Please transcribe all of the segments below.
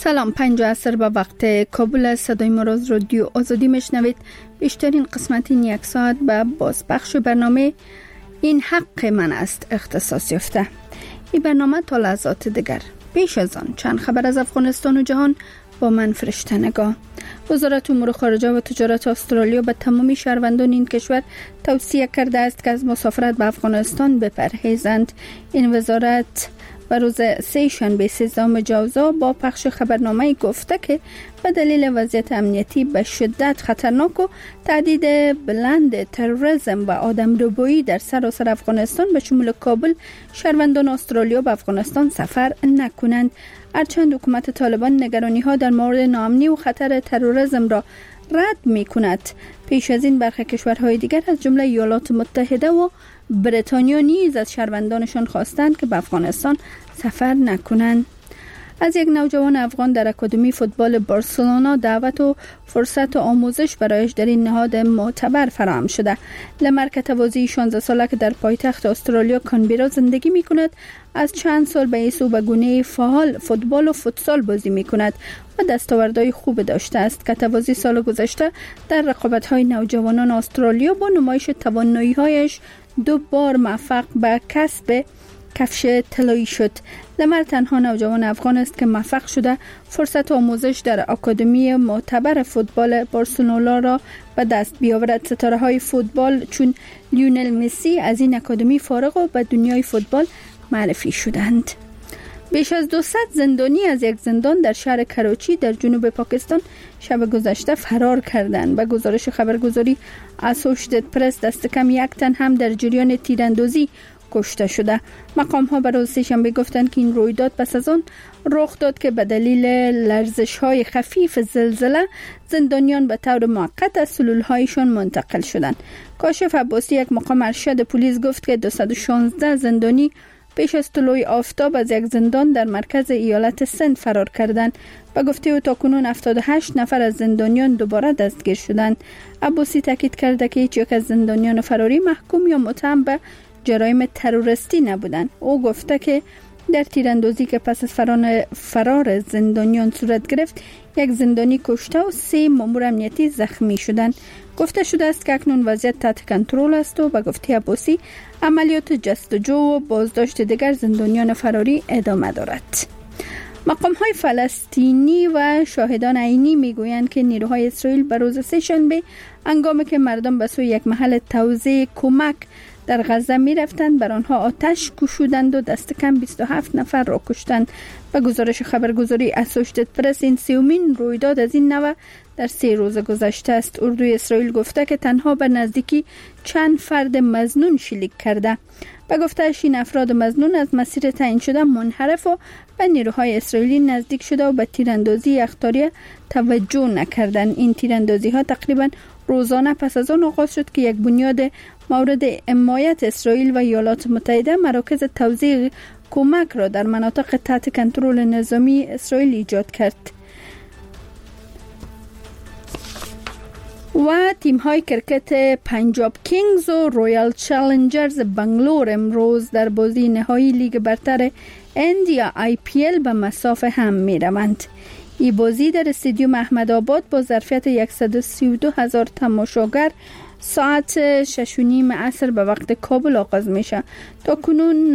سلام، 5 عصر به وقت کابل. صدای ما از رادیو آزادی میشنوید. بیشترین قسمت این یک ساعت به بازپخش برنامه این حق من است اختصاص یافته. این برنامه تا لحظات دیگر. پیش از آن چند خبر از افغانستان و جهان با من فرشته نگاه. وزارت امور خارجه و تجارت استرالیا به تمامی شهروندان این کشور توصیه کرده است که از مسافرت به افغانستان بپرهیزند. این وزارت و روز سه‌شنبه 13 جوزا با پخش خبرنامه گفته که به دلیل وضعیت امنیتی به شدت خطرناک و تهدید بلند تروریسم و آدمربایی در سراسر افغانستان به شمول کابل، شهروندان استرالیا به افغانستان سفر نکنند. هرچند حکومت طالبان نگرانی‌ها در مورد ناامنی و خطر تروریسم را رد می‌کند، پیش از این برخی کشورهای دیگر از جمله ایالات متحده و بریتانیا نیز از شهروندانشان خواستند که به افغانستان سفر نکنند. از یک نوجوان افغان در اکادمی فوتبال بارسلونا دعوت و فرصت آموزش برایش در این نهاد معتبر فراهم شده. لمر که تواضعی 16 ساله که در پایتخت استرالیا کانبرا زندگی می کند، از چند سال به ایسو به گونه فعال فوتبال و فوتسال بازی می کند و دستاوردهای خوب داشته است. که تواضعی سال گذشته در رقابت‌های نوجوانان استرالیا با نمایش توانایی‌هایش 2 بار موفق به کسب کفش طلایی شد. لمر تنها نوجوان افغان است که موفق شده فرصت آموزش در اکادمی معتبر فوتبال بارسلونا را به دست بیاورد. ستاره‌های فوتبال چون لیونل مسی از این اکادمی فارغ و به دنیای فوتبال معرفی شدند. بیش از 200 زندانی از یک زندان در شهر کراچی در جنوب پاکستان شب گذشته فرار کردند. به گزارش خبرگزاری اسوشییتد پرس دست کم 1 تن هم در جریان تیراندازی کشته شده. مقام‌ها به روز سه‌شنبه گفتند که این رویداد پس از آن رخ داد که به دلیل لرزش‌های خفیف زلزله زندانیان به طور موقت از سلول‌هایشان منتقل شدند. کاشف عباسی، یک مقام ارشد پلیس، گفت که 216 زندانی پیش از طلوع آفتاب از یک زندان در مرکز ایالت سند فرار کردند. به گفته او تاکنون 78 نفر از زندانیان دوباره دستگیر شدند. عباسی تاکید کرده که هیچ یک از زندانیان فراری محکوم یا متهم به جرایم تروریستی نبودند. او گفته که در تیراندازی که پس از فرار زندانیان صورت گرفت، 1 زندانی کشته و 3 مامور امنیتی زخمی شدند. گفته شده است که اکنون وضعیت تحت کنترل است و به گفته عباسی عملیات جستجو و بازداشت دیگر زندانیان فراری ادامه دارد. مقام‌های فلسطینی و شاهدان عینی میگویند که نیروهای اسرائیل به روز سه‌شنبه هنگامی که مردم به سوی یک محل توزیع کمک در غزه می رفتند بر آنها آتش گشودند و دست کم 27 نفر را کشتند. به گزارش خبرگزاری اسوشییتد پرس این 3مین رویداد از این نوع در 3 روز گذشته است. اردوی اسرائیل گفته که تنها به نزدیکی چند فرد مظنون شلیک کرده. به گفته‌اش این افراد مظنون از مسیر تعیین شده منحرف و به نیروهای اسرائیلی نزدیک شده و به تیراندازی اخطاریه توجه نکردند. این تیراندازی ها تقریبا روزانه پس از آن آغاز شد که یک بنیاد مورد حمایت اسرائیل و ایالات متحده مراکز توزیع کمک را در مناطق تحت کنترل نظامی اسرائیل ایجاد کرد. و تیم‌های کرکت پنجاب کینگز و رویال چالنجرز بنگلور امروز در بازی نهایی لیگ برتر اندیا IPL به مصاف هم می‌روند. این بازی در استادیوم احمدآباد با ظرفیت 132,000 تماشاگر ساعت 6:30 عصر به وقت کابل آغاز میشه. تا کنون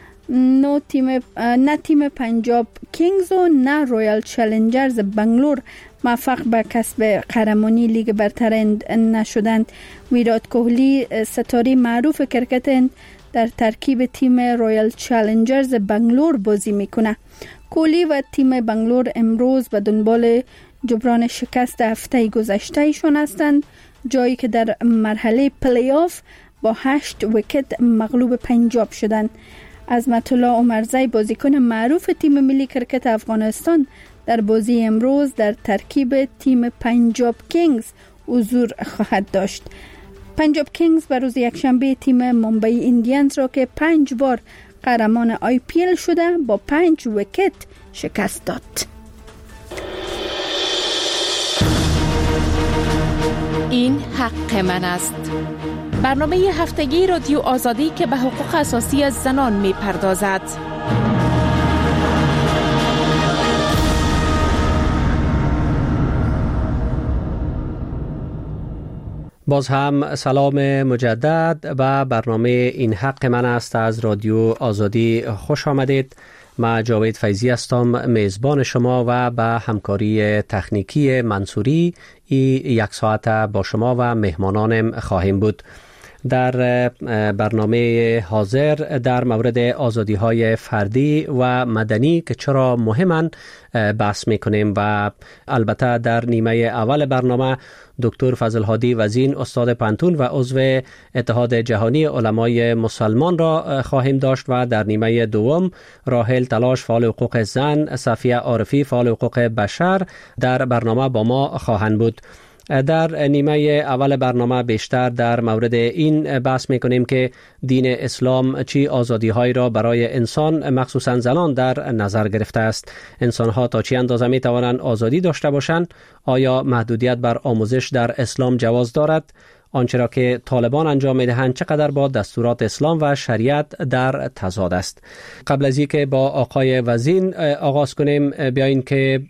نه تیم پنجاب کینگز و نه رویال چالنجرز بنگلور موفق به کسب قهرمانی لیگ برتر نشدند. ویرات کوهلی، ستاره معروف کرکت، در ترکیب تیم رویال چالنجرز بنگلور بازی میکنه. کوهلی و تیم بنگلور امروز به دنبال جبران شکست هفته گذشته ایشان هستند، جایی که در مرحله پلی آف با 8 ویکت مغلوب پنجاب شدند. عظمت الله عمرزی، بازیکن معروف تیم ملی کرکت افغانستان، در بازی امروز در ترکیب تیم پنجاب کینگز حضور خواهد داشت. پنجاب کینگز به روز یکشنبه تیم ممبئی ایندیانز را که 5 بار قهرمان IPL شده با 5 ویکت شکست داد. این حق من است. برنامه هفتگی رادیو آزادی که به حقوق اساسی از زنان می پردازد. باز هم سلام مجدد و برنامه این حق من است از رادیو آزادی خوش آمدید. من جاوید فیضی هستم، میزبان شما و به همکاری تکنیکی منصوری یک ساعت با شما و مهمانانم خواهیم بود. در برنامه حاضر در مورد آزادی‌های فردی و مدنی که چرا مهمن بحث می‌کنیم و البته در نیمه اول برنامه دکتر فضل هادی وزین استاد پانتون و عضو اتحاد جهانی علمای مسلمان را خواهیم داشت و در نیمه دوم راحل تلاش فعال حقوق زن، صفیه عارفی فعال حقوق بشر در برنامه با ما خواهند بود. در نیمه اول برنامه بیشتر در مورد این بحث میکنیم که دین اسلام چی آزادی‌هایی را برای انسان مخصوصا زنان در نظر گرفته است. انسان‌ها تا چه اندازه میتوانند آزادی داشته باشند؟ آیا محدودیت بر آموزش در اسلام جواز دارد؟ آنچه را که طالبان انجام میدهند چقدر با دستورات اسلام و شریعت در تضاد است؟ قبل از اینکه با آقای وزین آغاز کنیم بیاین که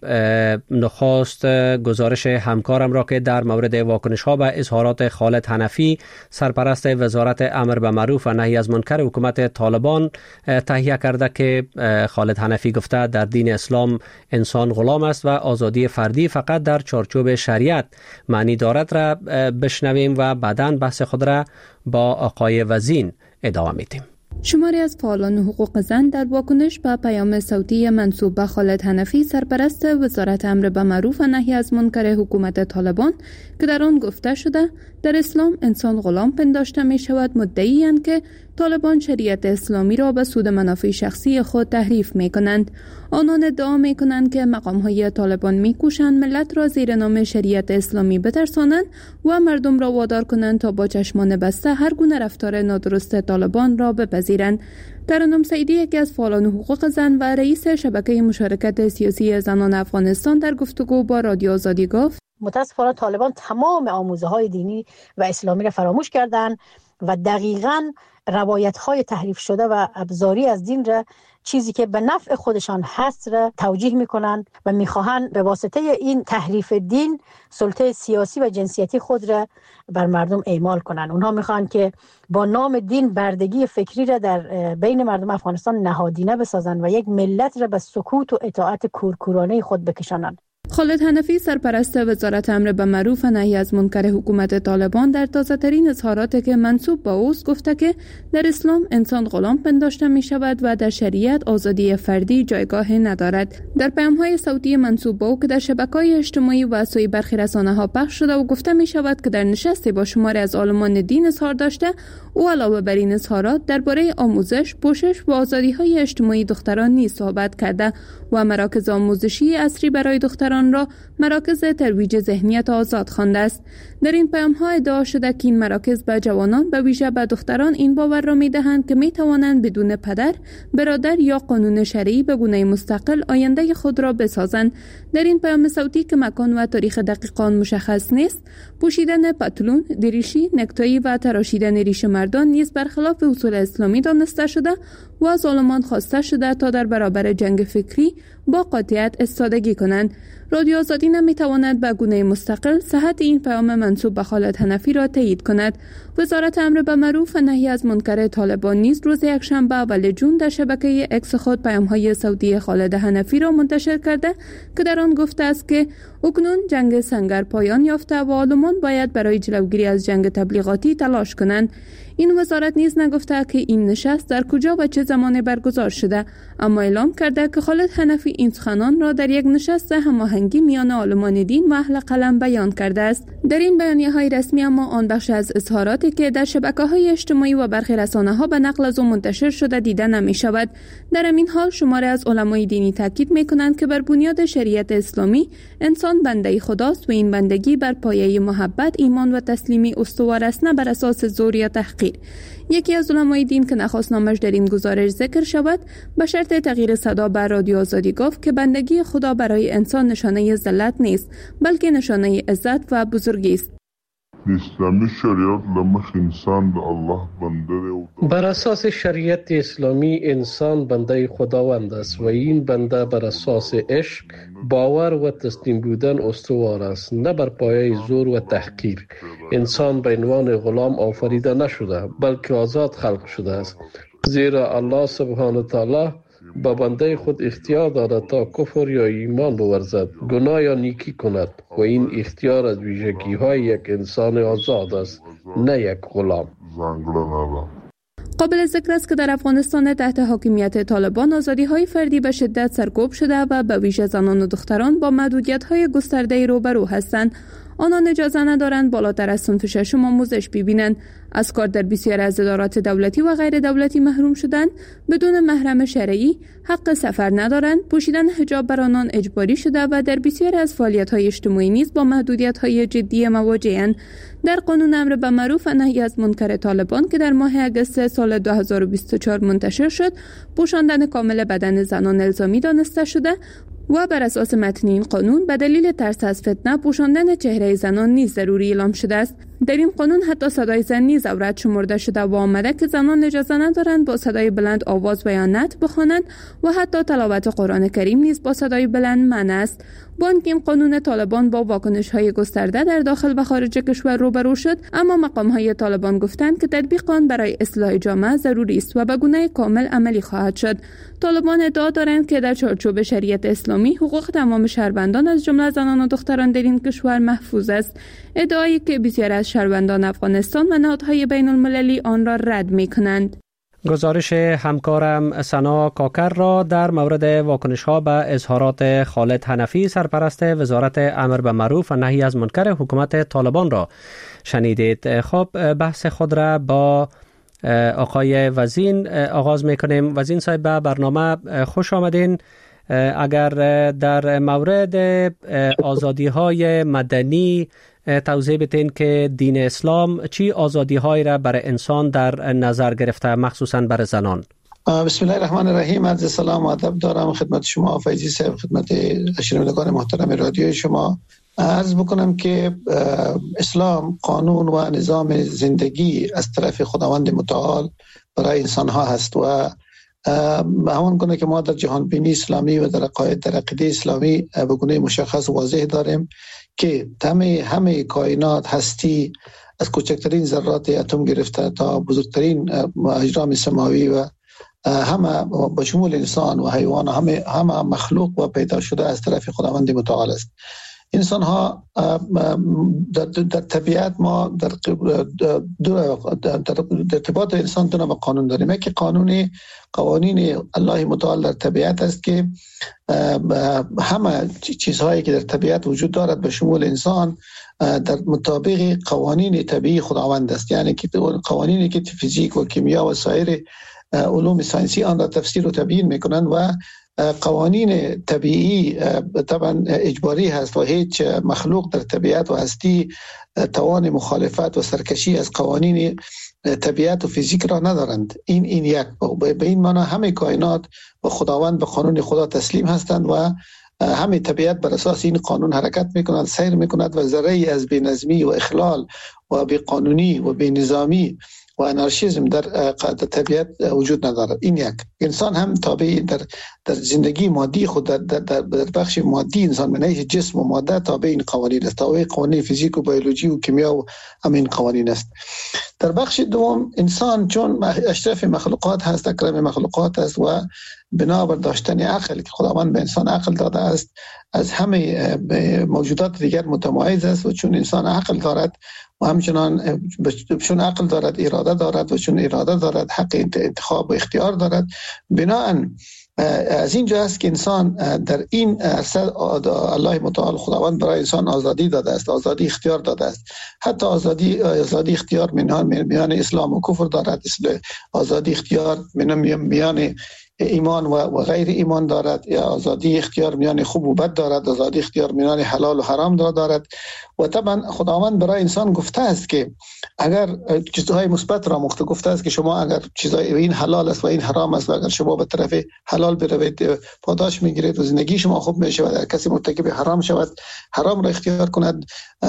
نخست گزارش همکارم را که در مورد واکنش ها به اظهارات خالد حنفی سرپرست وزارت امر به معروف و نهی از منکر حکومت طالبان تهیه کرده که خالد حنفی گفته در دین اسلام انسان غلام است و آزادی فردی فقط در چارچوب شریعت معنی دارد را بشنویم و بعداً بحث خود را با آقای وزین ادامه میدیم. شماری از فعالان حقوق زن در واکنش به پیام صوتی منسوب به خالد حنفی سرپرست وزارت امر به معروف و نهی از منکر حکومت طالبان که در آن گفته شده در اسلام انسان غلام پنداشته می شود مدعی‌اند که طالبان شریعت اسلامی را به سود منافع شخصی خود تحریف می کنند. آنان ادعا می کنند که مقام‌های طالبان می کوشند ملت را زیر نام شریعت اسلامی بترسانند و مردم را وادار کنند تا با چشمان بسته هر گونه رفتار نادرست طالبان را بپذیرند. ترنم سعیدی یکی از فعالان حقوق زن و رئیس شبکه مشارکت سیاسی زنان افغانستان در گفتگو با رادیو آزادی گفت: متاسفانه طالبان تمام آموزه‌های دینی و اسلامی را فراموش کردند و دقیقاً روایت‌های تحریف شده و ابزاری از دین را، چیزی که به نفع خودشان هست، را توجیه می‌کنند و می‌خواهند به واسطه این تحریف دین سلطه سیاسی و جنسیتی خود را بر مردم اعمال کنند. اونها می‌خواهند که با نام دین بردگی فکری را در بین مردم افغانستان نهادینه بسازند و یک ملت را به سکوت و اطاعت کورکورانه خود بکشانند. خالد حنفی سرپرست وزارت امر به معروف و نهی از منکر حکومت طالبان در تازه‌ترین اظهاراتی که منسوب به اوست گفته که در اسلام انسان غلام پنداشته می شود و در شریعت آزادی فردی جایگاه ندارد. در پیام‌های صوتی منسوب به او که در شبکه‌های اجتماعی و سوی برخی رسانه‌ها پخش شده و گفته می شود که در نشستی با شماری از عالمان دین اظهار داشته، او علاوه بر این اظهارات درباره آموزش، پوشش و آزادی‌های اجتماعی دختران نیز صحبت کرده و مراکز آموزشی عصری برای دختران را مراکز ترویج ذهنیت آزاد خوانده است. در این پیام‌ها ادعا شده که این مراکز به جوانان به ویژه به دختران این باور را می‌دهند که می‌توانند بدون پدر، برادر یا قانون شرعی به گونه مستقل آینده خود را بسازند. در این پیام صوتی که مکان و تاریخ دقیق آن مشخص نیست، پوشیدن پتلون، دریشی، نکتایی و تراشیدن ریش مردان نیز برخلاف اصول اسلامی دانسته شده و از عالمان خواسته شده تا در برابر جنگ فکری با قاطعیت ایستادگی کنند. رادیو آزادی نمیتواند به گونه مستقل صحت این پیام منسوب به خالد حنفی را تایید کند. وزارت امر به معروف و نهی از منکر طالبان نیز روز یکشنبه اول جون در شبکه اکس خود پیام‌های صوتی خالد حنفی را منتشر کرده که در آن گفته است که اکنون جنگ سنگر پایان یافته و عالمان باید برای جلوگیری از جنگ تبلیغاتی تلاش کنند. این وزارت نیز نگفته که این نشست در کجا و چه زمان برگزار شده، اما اعلام کرده که خالد حنفی این سخنان را در یک نشست هماهنگی میان عالمان دین و اهل قلم بیان کرده است. در این بیانیه‌های رسمی اما آن بخش از اظهاراتی که در شبکه‌های اجتماعی و برخی رسانه‌ها به نقل از او منتشر شده دیده نمی‌شود. در همین حال شماری از علمای دینی تاکید می‌کنند که بر بنیاد شریعت اسلامی انسان بنده خداست و این بندگی بر پایه محبت، ایمان و تسلیمی استوار است، نه بر اساس زور یا تحقیر. یکی از علمای دین که نخواست نامش در این گزارش ذکر شود به شرط تغییر صدا بر رادیو آزادی گفت که بندگی خدا برای انسان نشانه ذلت نیست بلکه نشانه عزت و بزرگی است. اسلامی شریعت لمخ انسان د الله بنده دی. بر اساس شریعت اسلامی انسان بنده خداوند است و این بنده بر اساس عشق، باور و تسلیم بودن استوار است، نه بر پایه زور و تحقیر. انسان به عنوان غلام آفریده نشده بلکه آزاد خلق شده است، زیرا الله سبحانه و تعالی با بنده خود اختیار داده تا کفر یا ایمان بورزد، گناه یا نیکی کند و این اختیار از ویژگی های یک انسان آزاد است، نه یک غلام. قابل ذکر است که در افغانستان تحت حاکمیت طالبان آزادی‌های فردی به شدت سرکوب شده و به ویژه زنان و دختران با محدودیت‌های گسترده روبرو هستند. آنان اجازه ندارند بالاتر از صنف ششم آموزش ببینند، از کار در بسیاری از ادارات دولتی و غیر دولتی محروم شدند، بدون محرم شرعی حق سفر ندارند، پوشیدن حجاب بر آنان اجباری شده و در بسیاری از فعالیت‌های اجتماعی نیز با محدودیت‌های جدی مواجه‌اند. در قانون امر به معروف و نهی از منکر طالبان که در ماه اگست سال 2024 منتشر شد، پوشاندن کامل بدن زنان الزامی دانسته شده و بر اساس متن این قانون به دلیل ترس از فتنه پوشاندن چهره زنان نیز ضروری اعلام شده است. در این قانون حتی صدای زن نیز عورت شمرده شده و آمده که زنان اجازه ندارند با صدای بلند آواز و یا نعت بخوانند و حتی تلاوت قرآن کریم نیز با صدای بلند منع است. با اینکه این قانون طالبان با واکنش‌های گسترده در داخل و خارج کشور روبرو شد، اما مقام‌های طالبان گفتند که تطبیق آن برای اصلاح جامعه ضروری است و به گونه کامل عملی خواهد شد. طالبان ادعا دارند که در چارچوب شریعت اسلامی حقوق تمام شهروندان از جمله زنان و دختران در این کشور محفوظ است، ادعایی که بسیاری از شهروندان افغانستان و نهادهای بین المللی آن را رد می‌کنند. گزارش همکارم سنا کاکر را در مورد واکنش‌ها به اظهارات خالد حنفی سرپرست وزارت امر به معروف و نهی از منکر حکومت طالبان را شنیدید. خب بحث خود را با آقای وزین آغاز می‌کنیم. وزین صاحب به برنامه خوش آمدین. اگر در مورد آزادی‌های مدنی توضیح بدین که دین اسلام چی آزادی‌هایی را برای انسان در نظر گرفته، مخصوصاً برای زنان؟ بسم الله الرحمن الرحیم. عرض سلام و ادب دارم خدمت شما فیضی صاحب، خدمت شنوندگان محترم رادیو شما. عرض بکنم که اسلام قانون و نظام زندگی از طرف خداوند متعال برای انسان ها هست و همان گونه که ما در جهان بینی اسلامی و در عقیده اسلامی به گونه مشخص واضح داریم که همه کائنات هستی از کوچکترین ذرات اتم گرفته تا بزرگترین اجرام سماوی و همه با شمول انسان و حیوان همه مخلوق و پیدا شده از طرف خداوند متعال است. انسان ها در طبیعت ما در ارتباط انسان دو نوع قانون داریم. که قوانین الله متعال در طبیعت است که همه چیزهایی که در طبیعت وجود دارد به شمول انسان در مطابق قوانین طبیعی خداوند است، یعنی که قوانینی که فیزیک و کیمیا و سایر علوم ساینسی آن را تفسیر و تبیین میکنند و قوانین طبیعی طبعا اجباری هست و هیچ مخلوق در طبیعت و هستی توان مخالفت و سرکشی از قوانین طبیعت و فیزیک را ندارند. این یک به این معنی همه کائنات و خداوند به قانون خدا تسلیم هستند و همه طبیعت بر اساس این قانون حرکت میکنند، سیر میکند و ذره‌ای از بی‌نظمی و اخلال و بی‌قانونی و بی‌نظامی و انارشیزم در طبیعت وجود ندارد. این یک. انسان هم تابع در زندگی مادی خود در بخش مادی انسان من حیث جسم و ماده تابع این قوانین است، تابع قوانین فیزیک و بیولوژی و کیمیا و همین قوانین است. در بخش دوم انسان چون اشرف مخلوقات هست، اکرم مخلوقات است و بنابر داشتن عقل که خداوند به انسان عقل داده است از همه موجودات دیگر متمایز است و چون انسان عقل دارد و همچنان چون عقل دارد اراده دارد و چون اراده دارد حق انتخاب و اختیار دارد، بناهن از اینجا است که انسان در این الله متعال خداوند برای انسان آزادی داده است، آزادی اختیار داده است. حتی آزادی اختیار میان اسلام و کفر دارد، آزادی اختیار میان ایمان و غیر ایمان دارد، یا آزادی اختیار میان خوب و بد دارد، آزادی اختیار میان حلال و حرام دارد. و طبعا خداوند برای انسان گفته است که اگر چیزهای مثبت را گفته است که شما اگر چیزای این حلال است و این حرام است و اگر شما به طرف حلال حلال بروید پاداش میگیرید و زندگی شما خوب میشه. و کسی مرتکب حرام شود، حرام را اختیار کند،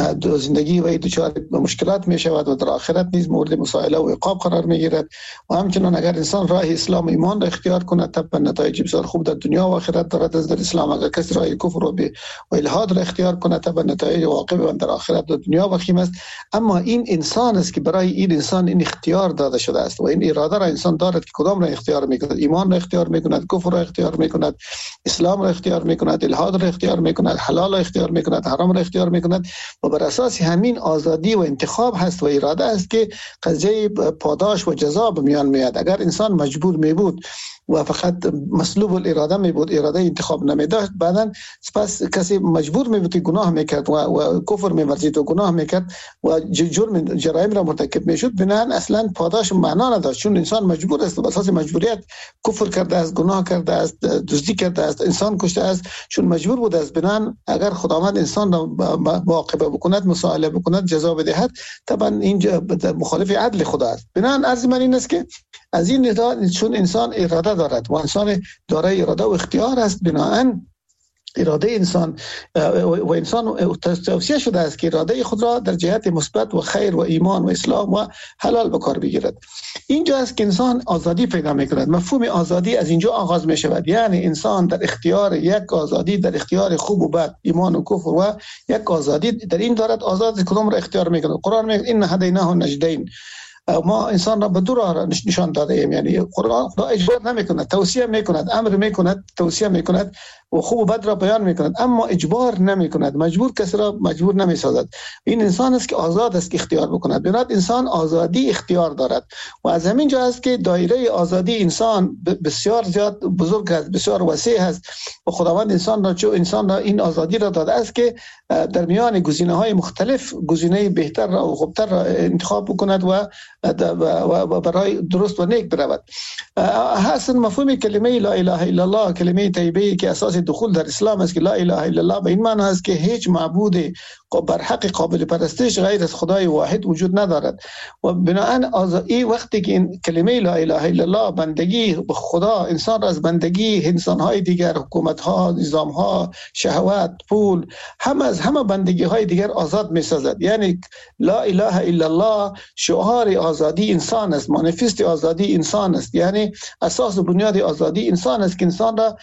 زندگی و دچار مشکلات میشود و در آخرت نیز مورد مسائله و عقاب قرار میگیرد. و همچنین اگر انسان راه اسلام و ایمان را اختیار کند طبعا نتایج بسیار خوب در دنیا و آخرت دارد از در اسلام. اگر کسی راه کفر و الحاد را اختیار کند طبعا نتایج واقع در آخرت و دنیا وخیم است. اما این انسان است که برای این انسان این اختیار داده شده است و این اراده را انسان دارد که کدام را اختیار میکند. ایمان را اختیار میکند، کفر را اختیار میکند، اسلام را اختیار میکند، الحاد را اختیار میکند، حلال را اختیار میکند، حرام را اختیار میکند. و بر اساس همین آزادی و انتخاب هست و اراده است که قضیه پاداش و جزا به میان میاد. اگر انسان مجبور می بود و فقط مسلوب الاراده می بود، اراده انتخاب نمی داشت، بعدن پس کسی مجبور می بود که گناه میکرد و کفر می ورزید و گناه میکرد و جرایم را مرتکب می شد، بنابراین اصلا پاداش معنا نداشت. چون انسان مجبور است، بر اساس مجبوریت کفر کرده است، گناه کرده است، دزدی کرده است، انسان کشته است، چون مجبور بود است. بنابراین اگر خداوند انسان را مواقبه بکند، مسائله بکند، جزا بدهد، طبعا این مخالف عدل خدا است. بنابراین عرض من این است که از این نظر چون انسان اراده دارد و انسان دارای اراده و اختیار است، بنابراین اراده انسان و انسان توصیه شده است که اراده خود را در جهت مثبت و خیر و ایمان و اسلام و حلال به کار بگیرد. اینجا است که انسان آزادی پیدا می‌کند. مفهوم آزادی از اینجا آغاز می شود. یعنی انسان در اختیار یک آزادی، در اختیار خوب و بد، ایمان و کفر و یک آزادی در این دارد. آزاد کدام را اختیار می‌کند. قرآن میگه ان هدیناه النجدین، ما انسان را به دو راه نشان داده ایم. یعنی قرآن خدا اجبار نمی‌کند، توصیه می‌کند، امر می‌کند، توصیه می‌کند و خوب و بد را بیان می‌کند، اما اجبار نمی‌کند. مجبور کسی را مجبور نمی‌سازد. این انسان است که آزاد است که اختیار بکند. بنابراین انسان آزادی اختیار دارد و از همین جا است که دایره آزادی انسان بسیار زیاد بزرگ است، بسیار وسیع است و خداوند انسان را این آزادی را داده است که در میان گزینه‌های مختلف گزینه بهتر و خوبتر را انتخاب بکند و برای درست و نیک برود. اصلا مفهوم کلمه لا اله الا الله، کلمه طیبه که اساس دخول در اسلام است، که لا اله الا الله به این معنی است که هیچ معبود بر حق قابل پرستش غیر از خدای واحد وجود ندارد. و بنابراین آزادی وقتی که این کلمه لا اله الا الله، بندگی به خدا، انسان را از بندگی انسان‌های دیگر، حکومت‌ها، نظام‌ها، شهوات، پول، همه بندگی‌های دیگر آزاد می‌سازد. یعنی لا اله الا الله شعار آزادی انسان است، مانیفست آزادی انسان است. یعنی اساس و بنیاد آزادی انسان است که انسان را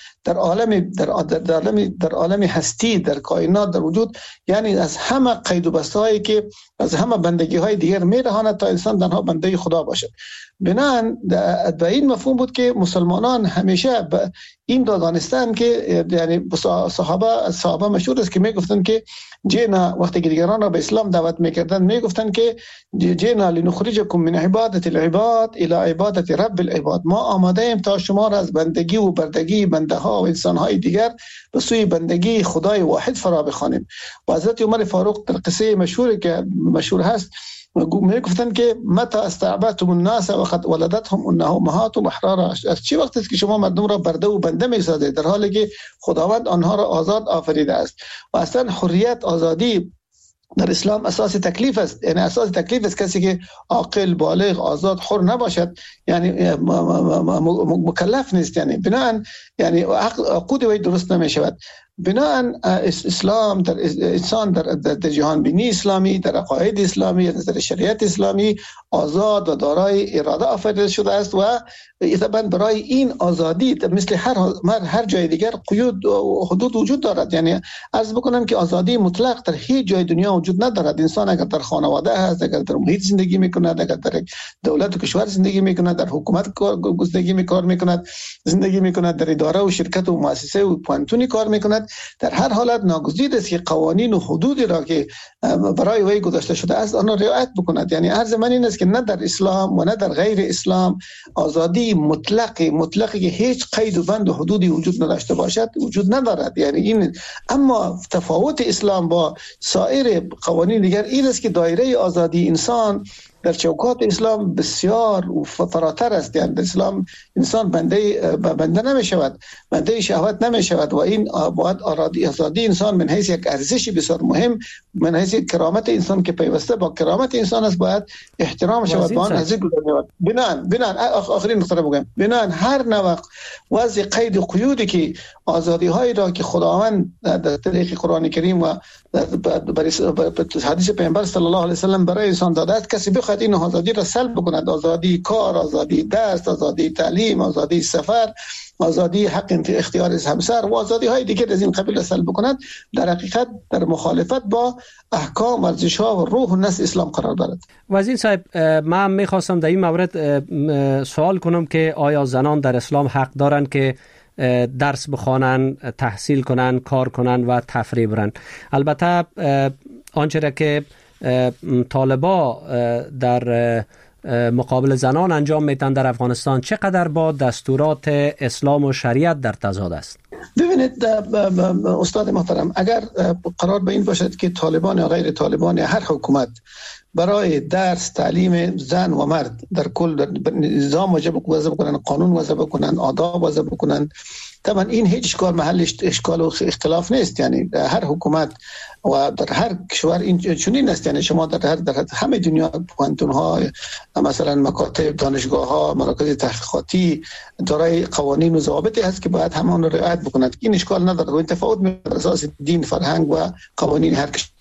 در عالم هستی، در کائنات، در وجود، یعنی از همه قید و بسته‌هایی که از همه بندگی‌های دیگر می‌رهاند تا انسان تنها بنده خدا باشد. بنابراین به این مفهوم بود که مسلمانان همیشه این را دانستند که یعنی صحابه مشهور است که میگفتند که جینا، وقتی که دیگران را به اسلام دعوت میکردند میگفتند که جینا لنخرجکم من عبادت العباد الى عبادت رب العباد، ما آماده ایم تا شما را از بندگی و بردگی بنده ها و انسان های دیگر به سوی بندگی خدای واحد فرا بخوانیم. و حضرت عمر فاروق در قصه مشهور هست میگفتن که متى استعبدتم الناس وقد ولدتهم امهاتهم احرارا، از چه وقت است که شما مردم را برده و بنده میسازید در حالی که خداوند آنها را آزاد آفریده است. و اصلا حریت، آزادی در اسلام اساس تکلیف است. یعنی اساس تکلیف است کسی که عاقل، بالغ، آزاد، حر نباشد یعنی مکلف نیست. یعنی بناهن یعنی عقود وی درست نمی شود. بناهن اسلام در انسان در جهان بینی اسلامی، در عقاید اسلامی، در شریعت اسلامی آزاد و دارای اراده آفریده شده است و طبعا برای این آزادی مثل هر جای دیگر قیود و حدود وجود دارد. یعنی عرض بکنم که آزادی مطلق در هیچ جای دنیا وجود ندارد. انسان اگر در خانواده هست، اگر در محیط زندگی میکند، اگر در دولت و کشور زندگی میکند، در حکومت کار میکند، در اداره و شرکت و مؤسسه و پانتونی کار میکند، در هر حالت ناگزیر است که قوانین و حدودی را که برای وی گذاشته شده است آن را رعایت بکند. یعنی عرض من این است که نه در اسلام و نه در غیر اسلام آزادی مطلقی که هیچ قید و بند و حدودی وجود نداشته باشد وجود ندارد. یعنی این اما تفاوت اسلام با سایر قوانین دیگر این است که دایره آزادی انسان در چوکات اسلام بسیار فراتر است. یعنی در اسلام انسان بنده نمی شود، بنده شهوت نمی شود و این باید آزادی انسان من حیث یک ارزش بسیار مهم، من حیث کرامت انسان که پیوسته با کرامت انسان است باید احترام شود. با آن از این بنان آخرین نکته بگم، بنان هر نوع وضع قید و قیودی که آزادی هایی را که خداوند در طریق قرآن کریم و حدیث پیامبر صلی الله علیه و سلم برای انسان داده است، کسی بخواد این آزادی را سلب بکند، آزادی کار، آزادی درس، آزادی تعلیم، آزادی سفر، آزادی حق اختیار همسر و آزادی های دیگر از این قبیل را سلب بکند، در حقیقت در مخالفت با احکام، ارزش ها و روح و نسل اسلام قرار دارد. وزیر صاحب، من میخواستم در این مورد سوال کنم که آیا زنان در اسلام حق دارند که درس بخوانن، تحصیل کنن، کار کنن و تفریح برن؟ البته آنچه را که طالبا در مقابل زنان انجام میتن در افغانستان چقدر با دستورات اسلام و شریعت در تضاد است؟ ببینید استاد محترم، اگر قرار به این باشد که طالبان یا غیر طالبان یا هر حکومت برای درس تعلیم زن و مرد در کل نظام وضع بکنن، قانون وضع بکنن، آداب وضع بکنن، طبعا این هیچ اشکال محلش اشکال و اختلاف نیست. یعنی هر حکومت و در هر کشور این چنین است. یعنی شما در همه دنیا پوانتون ها، مثلا مکاتب، دانشگاه ها، مراکز تحقیقاتی دارای قوانین و ضوابطی هست که باید همان را رعایت بکنند. این اشکال نداره و این تفاوت می اساس دین، فرهنگ و قوانین هر کشور.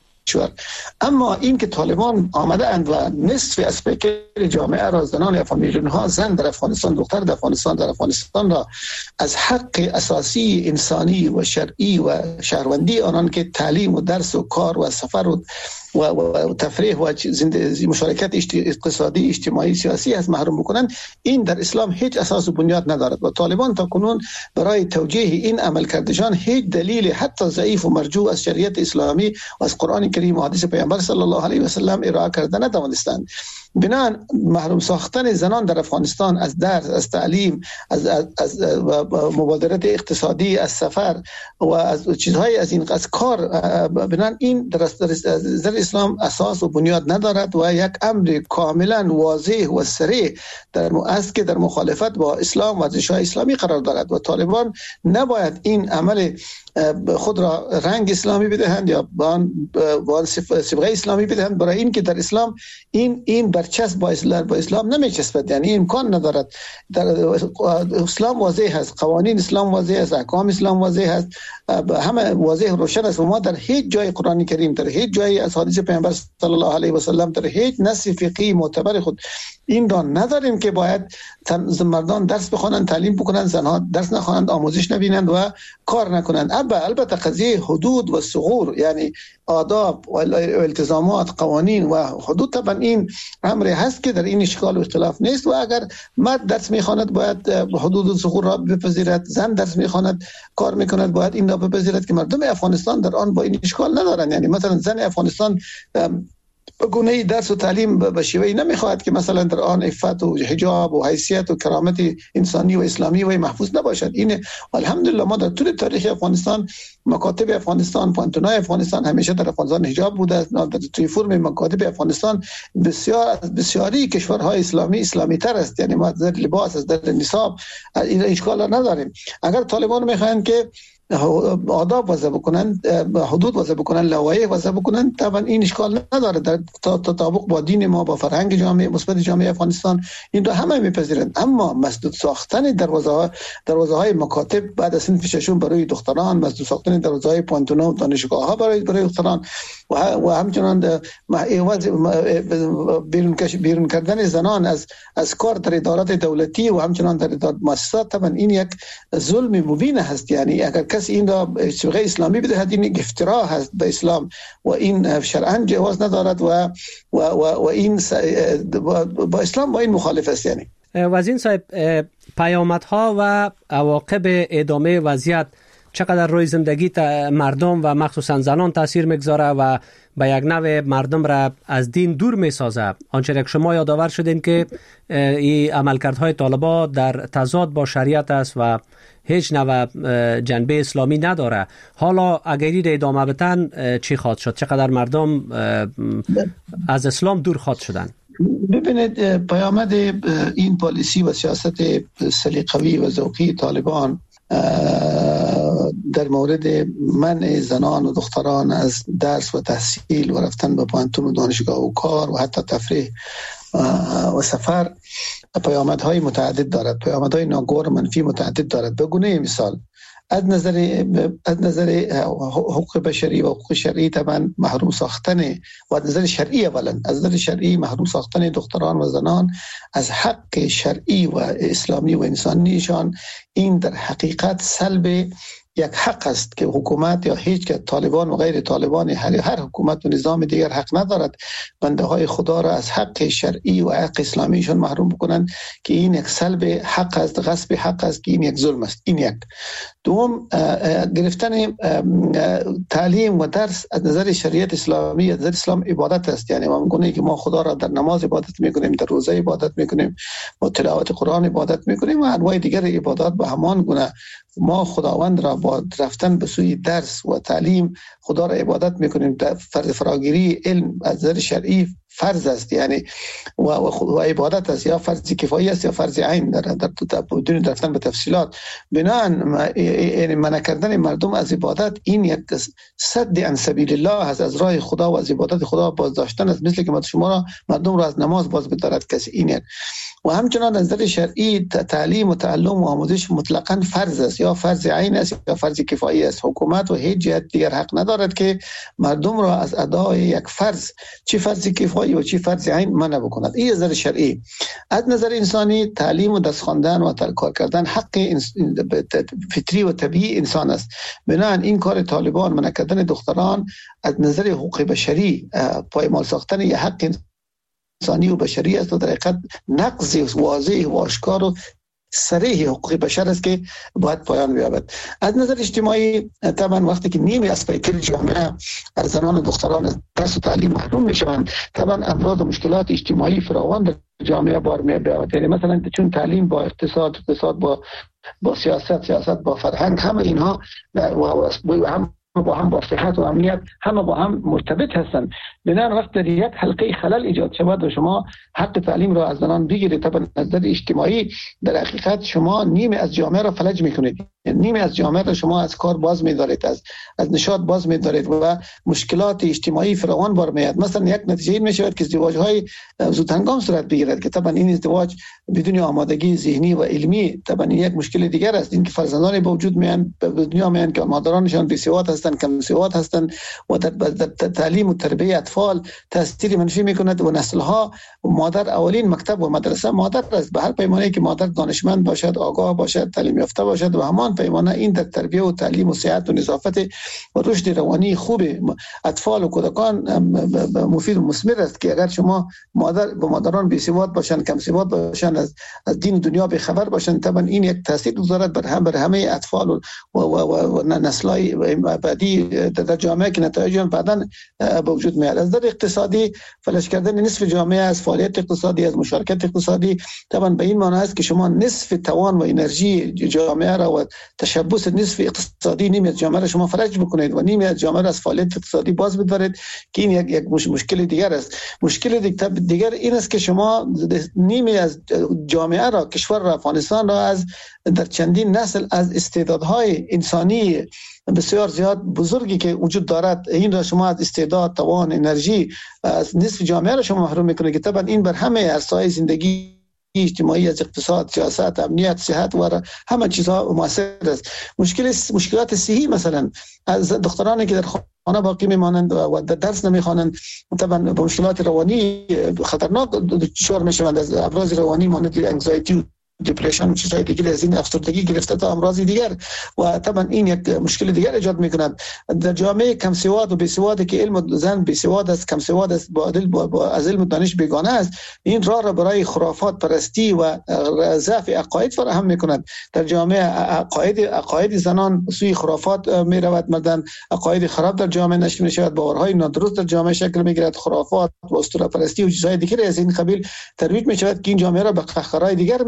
اما این که طالبان آمده اند و نصف اسپیکر جامعه را، زنان افغانیان ها، زن در افغانستان، دختر در افغانستان را از حق اساسی انسانی و شرعی و شهروندی آنان که تعلیم و درس و کار و سفر و تفریح و مشارکت اقتصادی، اجتماعی، سیاسی از محروم بکنند، این در اسلام هیچ اساس و بنیاد ندارد و طالبان تا کنون برای توجیه این عمل کردشان هیچ دلیل حتی ضعیف و مرجوع از شریعت اسلامی و از قرآن کریم و حدیث پیامبر صلی الله علیه و سلم ارائه کرده نتوانستند. بنان محروم ساختن زنان در افغانستان از درس، از تعلیم، از مبادرت اقتصادی، از سفر و از چیزهای از این از کار، بنان این در اسلام اساس و بنیاد ندارد و یک امر کاملا واضح و صریح است که در مخالفت با اسلام و ارزش‌های اسلامی قرار دارد و طالبان نباید این عمل خود را رنگ اسلامی بدهند یا با صبغه اسلامی بدهند، برای این که در اسلام این برچسب با اسلام نمیچسبد. یعنی امکان ندارد. در اسلام واضح است، قوانین اسلام واضح است، احکام اسلام واضح است، همه واضح روشن است و ما در هیچ جای قرآن کریم، در هیچ جای از حدیث پیامبر صلی الله علیه و سلم، در هیچ نص فقهی معتبر خود این را نداریم که باید مردان درس بخوانند، تعلیم بکنند، زنها درس نخوانند، آموزش نبینند و کار نکنند. البته قضیه حدود و ثغور، یعنی آداب و التزامات، قوانین و حدود، طبعا این امر هست که در این اشکال و اختلاف نیست و اگر مرد درس میخواند باید حدود و ثغور را بپذیرد، زن درس میخواند، کار میکند، باید این را بپذیرد که مردم افغانستان در آن با این اشکال ندارند. یعنی مثلا زن افغانستان گونه درس و تعلیم به شیوهی نمیخواهد که مثلا در آن عفت و حجاب و حیثیت و کرامت انسانی و اسلامی و محفوظ نباشد. این الحمدلله ما در طول تاریخ افغانستان، مکاتب افغانستان، پانتونای افغانستان همیشه در افغانستان حجاب بوده است. در توی فرم مکاتب افغانستان بسیاری کشورهای اسلامی تر است. یعنی ما در لباس، از در نصاب این اشکال نداریم. اگر طالبان میخواهند که آداب وضع بکنن، حدود وضع بکنن، لوایح وضع بکنن، طبعا این اشکال نداره. در تطابق با دین ما، با فرهنگ جامعه مثبت جامعه افغانستان این رو همه میپذیرند. اما مسدود ساختن دروازه های مکاتب بعد از صنف ششم برای دختران، مسدود ساختن دروازه های پانتونا و دانشگاه ها برای دختران و همچنان بیرون کردن زنان از کار در ادارات دولتی و همچنان در ادارات مؤسسات، طبعا این یک ظلم مبین هست. یعنی اگر کسی این را صبغه اسلامی بدهد، این افترا هست به اسلام و این شرعاً جواز ندارد و این با اسلام با این مخالف است. یعنی وزیر صاحب، پیامدها و عواقب ادامه وضعیت چقدر روی زندگی مردم و مخصوصا زنان تاثیر میگذاره و به یک نوع مردم را از دین دور میسازه؟ آنچه که شما یادآور شدین که این عملکردهای طالبان در تضاد با شریعت است و هیچ نوع جنبه اسلامی نداره. حالا اگر این ادامه بدن چی خواهد شد؟ چقدر مردم از اسلام دور خواهد شدن؟ ببینید پیامد این پالیسی و سیاست سلیقه‌ای و ذوقی طالبان در مورد منع زنان و دختران از درس و تحصیل و رفتن به پانتون و دانشگاه و کار و حتی تفریح و سفر پیامدهای متعدد دارد، پیامدهای ناگوار و منفی متعدد دارد. به گونه مثال از نظر حقوق بشری و حقوق شرعی طبعا محروم ساختن و از نظر شرعی اولا از نظر شرعی محروم ساختن دختران و زنان از حق شرعی و اسلامی و انسانیشان، این در حقیقت سلب یک حق است که حکومت یا هیچ که طالبان و غیر طالبان هر حکومت و نظام دیگر حق ندارد بنده های خدا را از حق شرعی و حق اسلامیشان محروم بکنند، که این یک سلب حق است، غصب حق است، که این یک ظلم است. این یک. دوم، گرفتن تعلیم و درس از نظر شریعت اسلامی، از نظر اسلام عبادت است. یعنی ما میگوییم که ما خدا را در نماز عبادت میکنیم، در روزه عبادت میکنیم، با تلاوت قرآن عبادت میکنیم و انواع دیگر عبادات به همان گونه ما خداوند را با رفتن به سوی درس و تعلیم خدا را عبادت میکنیم. فرض فراگیری علم از نظر شرعی فرض است، یعنی و عبادت است، یا فرض کفایی است یا فرض عین در بدون رفتن به تفصیلات. بنابراین یعنی منع کردن مردم از عبادت این یک صد عن سبیل الله است، از راه خدا و از عبادت خدا باز داشتن است، مثل که شما را مردم را از نماز باز بدارد کسی. این و همچنان از نظر شرعی تعلیم و تعلم و آموزش مطلقاً فرض است، یا فرض عین است یا فرض کفایی است. حکومت و هیچ جهت دیگر حق ندارد که مردم را از ادای یک فرض، چی فرض کفایی و چی فرض عین، منع بکند. این از نظر شرعی. از نظر انسانی تعلیم و درس خواندن و کار کردن حق فطری و طبیعی انسان است. بنابراین این کار طالبان منع کردن دختران از نظر حقوق بشری پایمال ساختن یک حق انسانی و بشری است و در حقیقت نقض واضح و آشکار و صریح حقوق بشر است که باید پایان بیابد. از نظر اجتماعی طبعا وقتی که نیمی از پیکر جامعه از زنان و دختران از درس و تعلیم محروم میشوند، طبعا امراض و مشکلات اجتماعی فراوان در جامعه بار میاد. یعنی مثلا چون تعلیم با اقتصاد با سیاست با فرهنگ، همه اینها هم با هم با صحت و امنیت همه با هم مرتبط هستند. بنابراین وقت در یک حلقه خلل ایجاد شود و شما حق تعلیم را از زنان بگیرید، طبعا از نظر اجتماعی در حقیقت شما نیمه از جامعه را فلج میکنید، نیمه از جامعه را شما از کار باز می‌دارید، از نشاط باز می‌دارید و مشکلات اجتماعی فراوان بار میاد. مثلا یک نتیجه این میشود که ازدواج‌های زودهنگام صورت بگیرد که طبعا این ازدواج بدون آمادگی ذهنی و علمی طبعا یک مشکل دیگر است. این که فرزندانی به وجود میان به دنیا میان که مادرانشان بی‌سواد هستند، کم سواد هستند و در تعلیم و تربیت اطفال تاثیر منفی میکند و نسل‌ها مادر اولین مکتب و مدرسه مادر است. به هر پیمانه که مادر دانشمند باشد، آگاه باشد، تعلیم یافته باشد و همان پیمانه این در تربیت و تعلیم و صحت و نظافت و رشد روانی خوب اطفال و کودکان مفید و مثمر است. که اگر شما مادران بی‌سواد باشند، کم سواد باشند، از دین دنیا به خبر باشند، طبعا این یک تاثیر گذارد بر همه اطفال و نسل‌های بعدی در جامعه که نتایج آن بعداً به وجود میاد. از نظر اقتصادی فلج کردن نصف جامعه از فعالیت اقتصادی، از مشارکت اقتصادی، طبعا به این معنی است که شما نصف توان و انرژی جامعه را و تشبث نصف اقتصادی نیمه از جامعه را شما فلج بکنید و نیمه از جامعه را از فعالیت اقتصادی باز بدارید که این یک مشکل دیگر است. مشکل دیگر این است که شما نیمه از جامعه را، کشور را، افغانستان را از در چندین نسل از استعدادهای انسانی بسیار زیاد بزرگی که وجود دارد، این را شما از استعداد، توان، انرژی از نصف جامعه را شما محروم میکنید که طبعا این بر همه عرصه‌های زندگی اجتماعی، از اقتصاد، سیاست، امنیت، صحت و همه چیزها مؤثر است. مشکلات صحی، مثلا از دخترانی که در خانه باقی میمانند و در درس نمیخوانند، طبعا با مشکلات روانی خطرناک دچار میشوند، از امراض روانی مانند انگزایتی، دیپرشن و چیزهای دیگر، از این افسردگی گرفته تا امراض دیگر و طبعا این یک مشکل دیگر ایجاد میکند. در جامعه کم سواد و بی سواد که علم و زن بی سواد است، کم سواد است، با از علم و دانش بیگانه است، این راه را برای خرافات پرستی و ضعف عقاید فراهم میکند. در جامعه عقاید زنان سوی خرافات میرود، مردان عقاید خراب در جامعه نشر میشود، باورهای نادرست در جامعه شکل میگیرد، خرافات و اسطوره پرستی و چیزهای دیگر از این قبیل ترویج میشود که این جامعه را به قهقرای دیگر میبرد.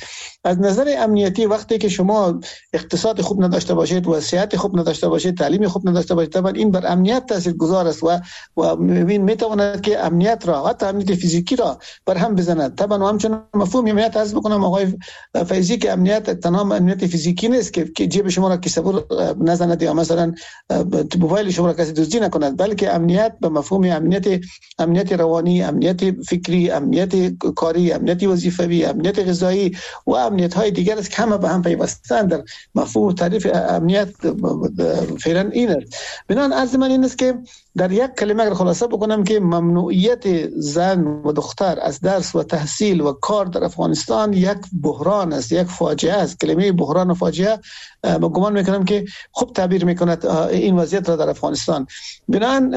از نظر امنیتی وقتی که شما اقتصاد خوب نداشته باشید و صحت خوب نداشته باشید، تعلیم خوب نداشته باشید، طبعا این بر امنیت تاثیرگذار است و میتواند که امنیت را حتی امنیت فیزیکی را بر هم بزند. طبعا همچنان مفهوم امنیت عرض بکنم آقای فیضی که امنیت تنها امنیت فیزیکی نیست که جیب شما را کسی نزند یا مثلا موبایل شما را کسی دزدی نکند، بلکه امنیت به مفهوم امنیت روانی، امنیت فکری، امنیت کاری، امنیت وظیفوی، امنیت غذایی و امنیت های دیگر است که همه به هم پیوستند. در مفهوم تعریف امنیت فعلا این است. بنابراین عرض من این است که در یک کلمه اگر خلاصه بکنم که ممنوعیت زن و دختر از درس و تحصیل و کار در افغانستان یک بحران است، یک فاجعه است. کلمه بحران و فاجعه با گمان میکنم که خوب تعبیر میکند این وضعیت را در افغانستان. بنابراین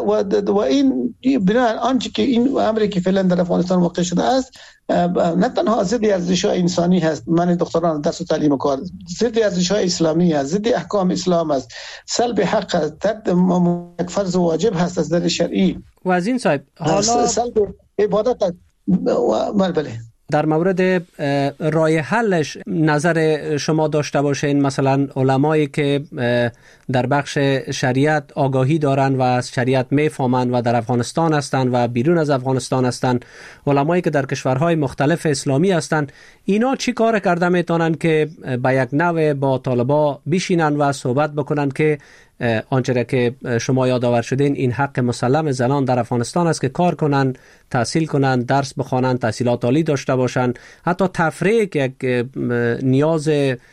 آنچه که این امری که فعلا در افغانستان واقع شده است نه تنها ضد ارزش‌های انسانی هست، من دختران درس و تعلیم و کار، ضد ارزش‌های اسلامی است، ضد احکام اسلام است، سلب حق است، یک فرض واجب هست از نظر شرعی. و از این صاحب حالا سلب عبادت است. بله در مورد راه حلش نظر شما داشته باشین، مثلا علمایی که در بخش شریعت آگاهی دارن و از شریعت میفهمن و در افغانستان هستن و بیرون از افغانستان هستن، علمایی که در کشورهای مختلف اسلامی هستن، اینا چی کار کرده میتونن که به یک نوع با طالبا بشینن و صحبت بکنن که آنچه که شما یادآور شدین این حق مسلم زنان در افغانستان است که کار کنن، تحصیل کنن، درس بخوانن، تحصیلات عالی داشته باشن، حتی تفریح که یک نیاز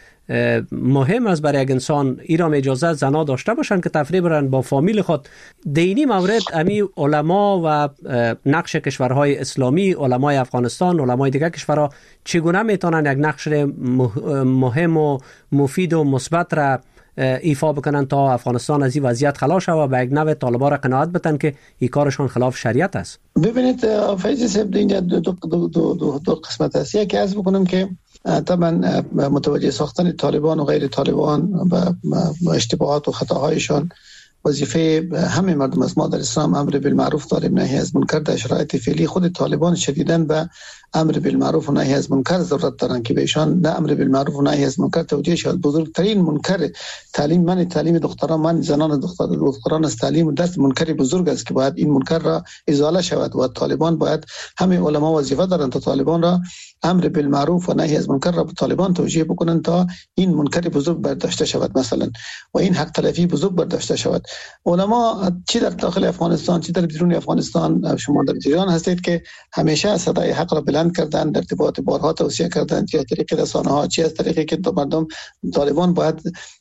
مهم است برای یک انسان، ایران اجازه زنا داشته باشن که تفریح برن با فامیل خود. دینی مورد امی علما و نقش کشورهای اسلامی، علمای افغانستان، علمای دیگر کشورها چگونه میتونن یک نقش مهم و مفید و مثبت را ایفا بکنن تا افغانستان از این وضعیت خلاص شود و به یک نوع طالبان را قناعت بدن که این کارشون خلاف شریعت است؟ ببینید فیضی صاحب، اینجا دو قسمت است. یکی عرض بکنم که طبعا متوجه ساختن طالبان و غیر طالبان و اشتباهات و خطاهایشان وظیفه همه مردم است. ما در اسلام امر بالمعروف داریم، نهی از منکر. در شرایط فعلی خود طالبان شدیداً به امر بالمعروف و نهی از منکر ضرورت دارن که بهشان نه امر بالمعروف و نهی از منکر توجیه شود. بزرگترین منکر تعلیم دختران، من زنان دختران از تعلیم و درس منکر بزرگ است که باید این منکر را ازاله شود و طالبان باید همه علما وظیفه دارند تا طالبان را امر بالمعروف و نهی از منکر را به طالبان توجیه بکنند تا این منکر بزرگ برداشته شود مثلا و این حق تلفی بزرگ برداشته شود. علما چی در داخل افغانستان چی در بیرون افغانستان، شما در جریان هستید که همیشه صدای حق را بلند کردن، در ارتباط بارها توصیه کردن، چه از طریق رسانه‌ها چه از طریقی که مردم طالبان باید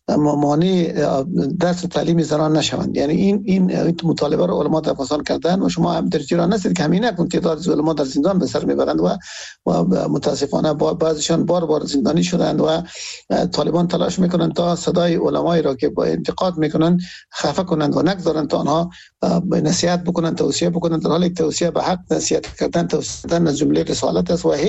مانع درس و تعلیم زنان نشوند. یعنی این مطالبه را علما در افغانستان کردن و شما هم در جریان هستید که همین نکن تعداد علما در زندان به سر میبرند و متاسفانه بعضیشان بار زندانی شدند و طالبان تلاش میکنند تا صدای علمای را که با انتقاد میکنند خفه کنند و نگذارند تا آنها نصیحت بکنند، توصیه بکنند، در حالی که توصیه به حق نصیحت کردن توصیه از جمله رسالت است و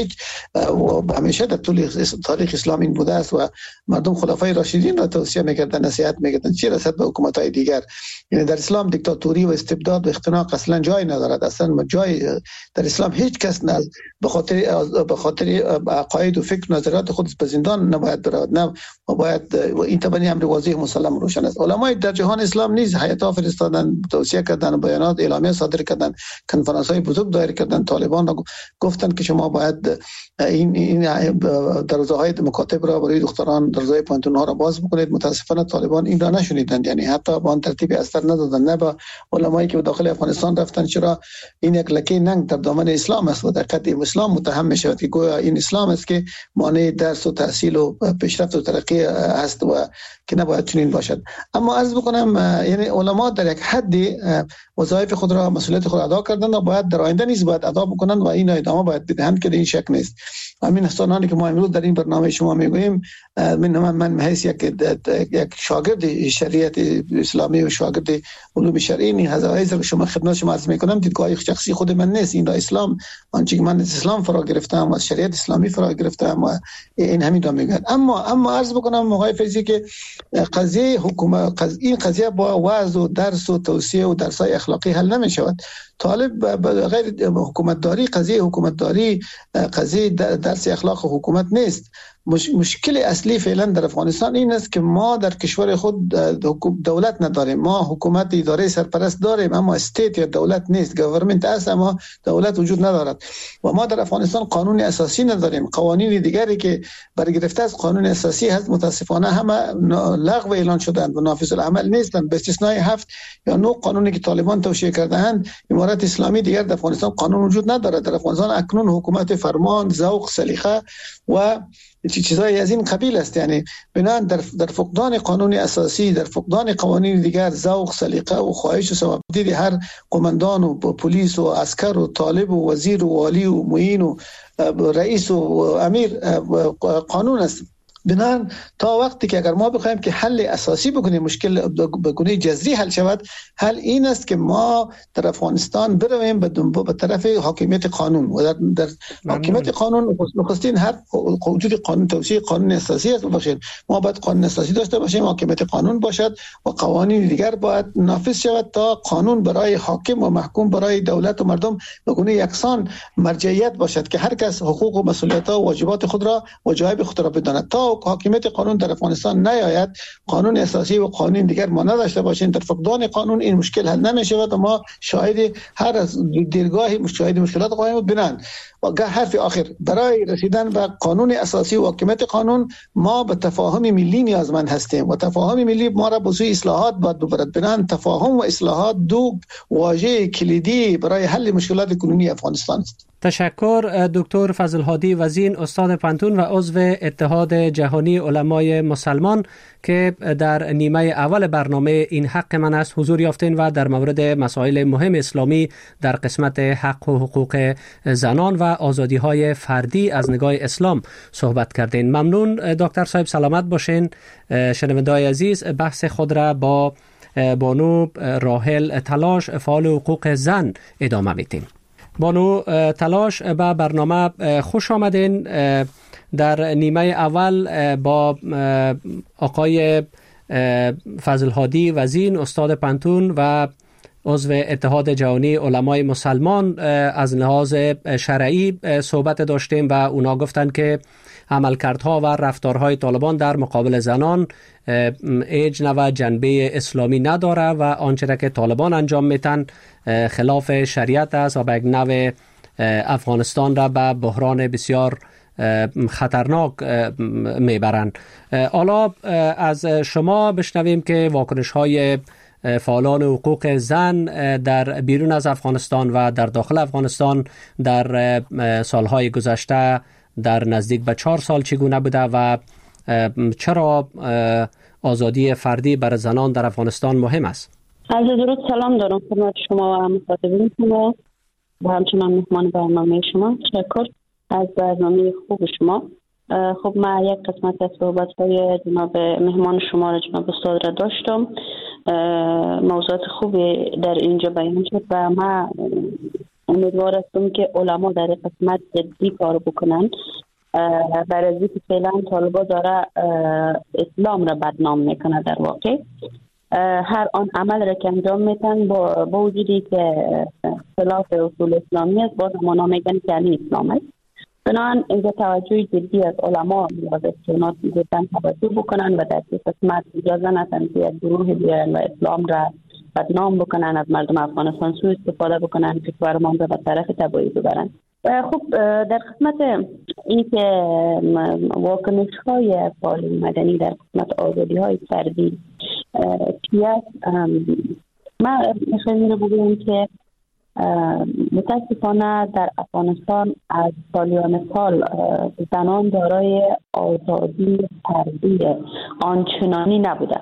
همیشه در طول تاریخ اسلام این بوده است و مردم خلفای راشدین را توصیه میکردن، نصیحت میکردن، چه رسد به حکومت‌های دیگر. یعنی در اسلام دیکتاتوری و استبداد و اختناق اصلا جای ندارد. اصلا جای در اسلام هیچ کس نه به خاطر عقاید و فکر و نظریات خود به زندان نباید برود، نه باید این تبنی امر واضح مسلم روشن است. علمای در جهان اسلام نیز هیئت‌ها فرستادن، توصیه کردن، بیانات اعلامیه صادر کردن، کنفرانس‌های بزرگ دایر کردن، طالبان را گفتن که شما باید این دروازه‌های مکاتب را برای دختران، دروازه‌های پانتون‌ها را باز بکنید. متاسفانه طالبان این را نشنیدند، یعنی حتی با آن ترتیب اثر ندادن، نه با علمایی که داخل افغانستان رفتن. چرا این یک لکه ننگ در دامن اسلام است و در قدیم اسلام متهم می‌شود که گویا این اسلام است که مانع درس و تحصیل و پیشرفت و ترقی است و که نباید چنین باشد. اما عرض بکنم یعنی علما در یک حدی وظایف خود را، مسئولیت خود ادا کردند و باید در آینده نیز باید ادا بکنند و این ادامه باید بدهند که این شک نیست. همین سخنانی که ما امروز در این برنامه شما میگوییم من حیث یک یک شاگرد شریعت اسلامی و شاگرد علوم شرعی این هزایز رو شما خدمت شما عرض میکنم، دیدگاه شخصی خود من نیست. این را اسلام، آنچه که من از اسلام فرا گرفتم و از شریعت اسلامی فرا گرفتم و این همین را میگن. اما عرض بکنم آقای فیضی که قضیه حکومت، این قضیه با وعظ و درس و توصیه و درس‌های اخلاقی حل نمیشود. طالب غیر حکومتداری، قضیه حکومتداری قضیه درس اخلاق حکومت نیست. مشکل اصلی فعلا در افغانستان این است که ما در کشور خود دولت نداریم. ما حکومت اداره سرپرست داریم اما استیت یا دولت نیست. گورنمنت است اما دولت وجود ندارد. و ما در افغانستان قانون اساسی نداریم. قوانین دیگری که برگرفته از قانون اساسی هست متاسفانه همه لغو اعلان شدند و نافذ العمل نیستند، به استثنای 7 یا 9 قانونی که طالبان توشیح کرده‌اند. امارت اسلامی دیگر در افغانستان قانون وجود ندارد. در افغانستان اکنون حکومت فرمان، ذوق، سلیقه و چیزایی از این قبیل است. یعنی بنابراین در فقدان قانون اساسی، در فقدان قوانین دیگر، ذوق، سلیقه و خواهش و ثوابدید هر قماندان و پلیس و عسکر و طالب و وزیر و والی و معین و رئیس و امیر قانون است. بنابراین تا وقتی که اگر ما بخوایم که حل اساسی بکنیم، مشکل به گونه جذری حل شود، حل این است که ما در افغانستان برویم به طرف حاکمیت قانون و در حاکمیت قانون نخستین هر وجود قانون توسعه قانون اساسی است. باشید ما باید قانون اساسی داشته باشیم، حاکمیت قانون باشد و قوانین دیگر باید نافذ شود تا قانون برای حاکم و محکوم برای دولت و مردم به گونه یکسان مرجعیت باشد که هر کس حقوق و مسئولیت‌ها و واجبات خود را و جایب خود را بداند. تا حاکمیت قانون در افغانستان نیاید، قانون اساسی و قانون دیگر ما نداشته باشیم، در فقدان قانون این مشکل حل نمی‌شود و ما شاهد هر از دیرگاهی مشکلات خواهیم بود. بنان و حرف آخر برای رسیدن به قانون اساسی و حاکمیت قانون ما به تفاهم ملی نیازمند هستیم و تفاهم ملی ما را به سوی اصلاحات باید ببرد. بنان تفاهم و اصلاحات دو واژه کلیدی برای حل مشکلات کنونی افغانستان است. تشکر دکتر فضل هادی وزین، استاد پانتون و عضو اتحاد جهانی علمای مسلمان که در نیمه اول برنامه این حق من است حضور یافتین و در مورد مسائل مهم اسلامی در قسمت حق و حقوق زنان و آزادی‌های فردی از نگاه اسلام صحبت کردین. ممنون دکتر صاحب، سلامت باشین. شنونده‌های عزیز، بحث خود را با بانو راحل تلاش فعال حقوق زن ادامه میدیم. بانو تلاش به برنامه خوش آمدین. در نیمه اول با آقای فضل هادی وزین، استاد پانتون و عضو اتحاد جهانی علمای مسلمان از لحاظ شرعی صحبت داشتیم و اونا گفتند که عملکردها و رفتارهای طالبان در مقابل زنان هیچ نوع جنبه اسلامی نداره و آنچه که طالبان انجام میتن خلاف شریعت است و به یک نوع افغانستان را به بحران بسیار خطرناک میبرند. حالا از شما بشنویم که واکنش‌های فعالان حقوق زن در بیرون از افغانستان و در داخل افغانستان در سالهای گذشته در نزدیک به 4 سال چگونه بوده و چرا آزادی فردی برای زنان در افغانستان مهم است؟ از درود سلام دارم خدمت شما و مخاطبین شما و همچنان مهمان برنامه شما. تشکر از برنامه خوب شما. خب من یک قسمت از صحبت‌های جناب مهمان شما را جناب استاد را داشتم. موضوعات خوبی در اینجا بیان شد و من امیدوار هستم که علما در این قسمت جدی کار بکنن. برای اینکه فعلا طالبان داره اسلام را بدنام میکنه. در واقع هر آن عمل را که انجام میتن با وجودی که خلاف اصول اسلامی است، باز همانا میگن که یعنی اسلام است. بنابراین اینجا توجه جدی از علما نیاز است که اونا جدا توجه بکنن و در این قسمت اجازه ندن که یک گروه بیارن و اسلام را بدنام بکنن، از مردم افغانستان سوء استفاده بکنن، کشورمان را به طرف تباهی ببرن. خب در قسمت این که واکنش‌های فعالان مدنی در قسمت آزادی‌های فردی چیست، من میخوایم رو بگویم که متاسفانه در افغانستان از سالیان سال زنان دارای آزادی فردی آنچنانی نبوده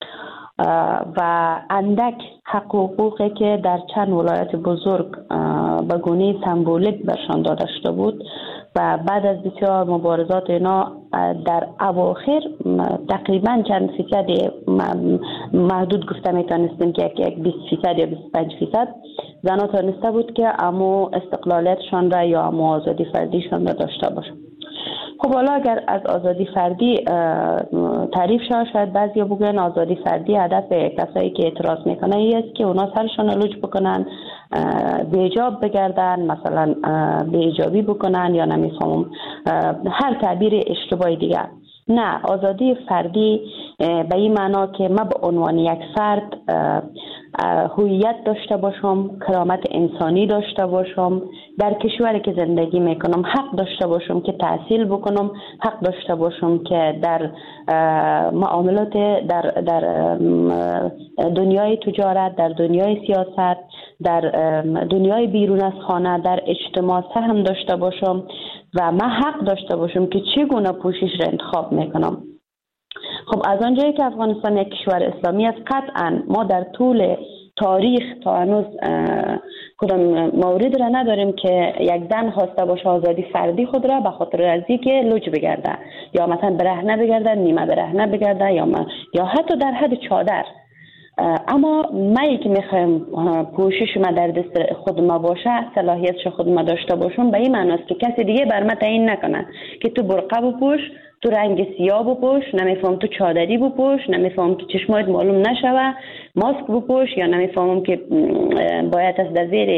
و اندک حق و حقوقی که در چند ولایت بزرگ به گونه سمبولیک برشان داده شده بود و بعد از بسیار مبارزات اینا در اواخر تقریبا چند فیصد محدود گفته میتونستیم که یک 20% یا 25% زنها تانسته بود که امو استقلالیتشان را یا امو آزادی فردیشان را داشته باشند. خب حالا اگر از آزادی فردی تعریف شاید بعضی بگن آزادی فردی هدف کسایی که اعتراض میکنه ای است که اونا سرشان لج بکنن، بیجاب بگردن، مثلا بیجابی بکنن یا نمیفهمم هر تعبیر اشتباهی دیگه. نه، آزادی فردی به این معنا که من به عنوان یک فرد هویت داشته باشم، کرامت انسانی داشته باشم، در کشوری که زندگی میکنم حق داشته باشم که تحصیل بکنم، حق داشته باشم که در معاملات در دنیای تجارت، در دنیای سیاست، در دنیای بیرون از خانه، در اجتماع سهم داشته باشم و من حق داشته باشم که چگونه پوشش را انتخاب میکنم. خب از آنجایی که افغانستان یک کشور اسلامی است، قطعا ما در طول تاریخ تا هنوز کدام مورد را نداریم که یک زن خواسته باشه آزادی فردی خود را به خاطر از اینکه لج بگرده یا مثلا برهنه بگرده، نیمه برهنه بگرده یا حتی در حد چادر. اما ما که میخوایم پوشش ما در دست خود ما باشه، صلاحیتش خود ما داشته باشم، به این معنی است که کسی دیگه بر ما تعیین نکنه که تو برقه بپوش، تو رنگ سیاه بپوش، نمیفهم تو چادری بپوش، نمیفهم که چشمایت معلوم نشوه، ماسک بپوش، یا نمیفهمم که باید از در زیر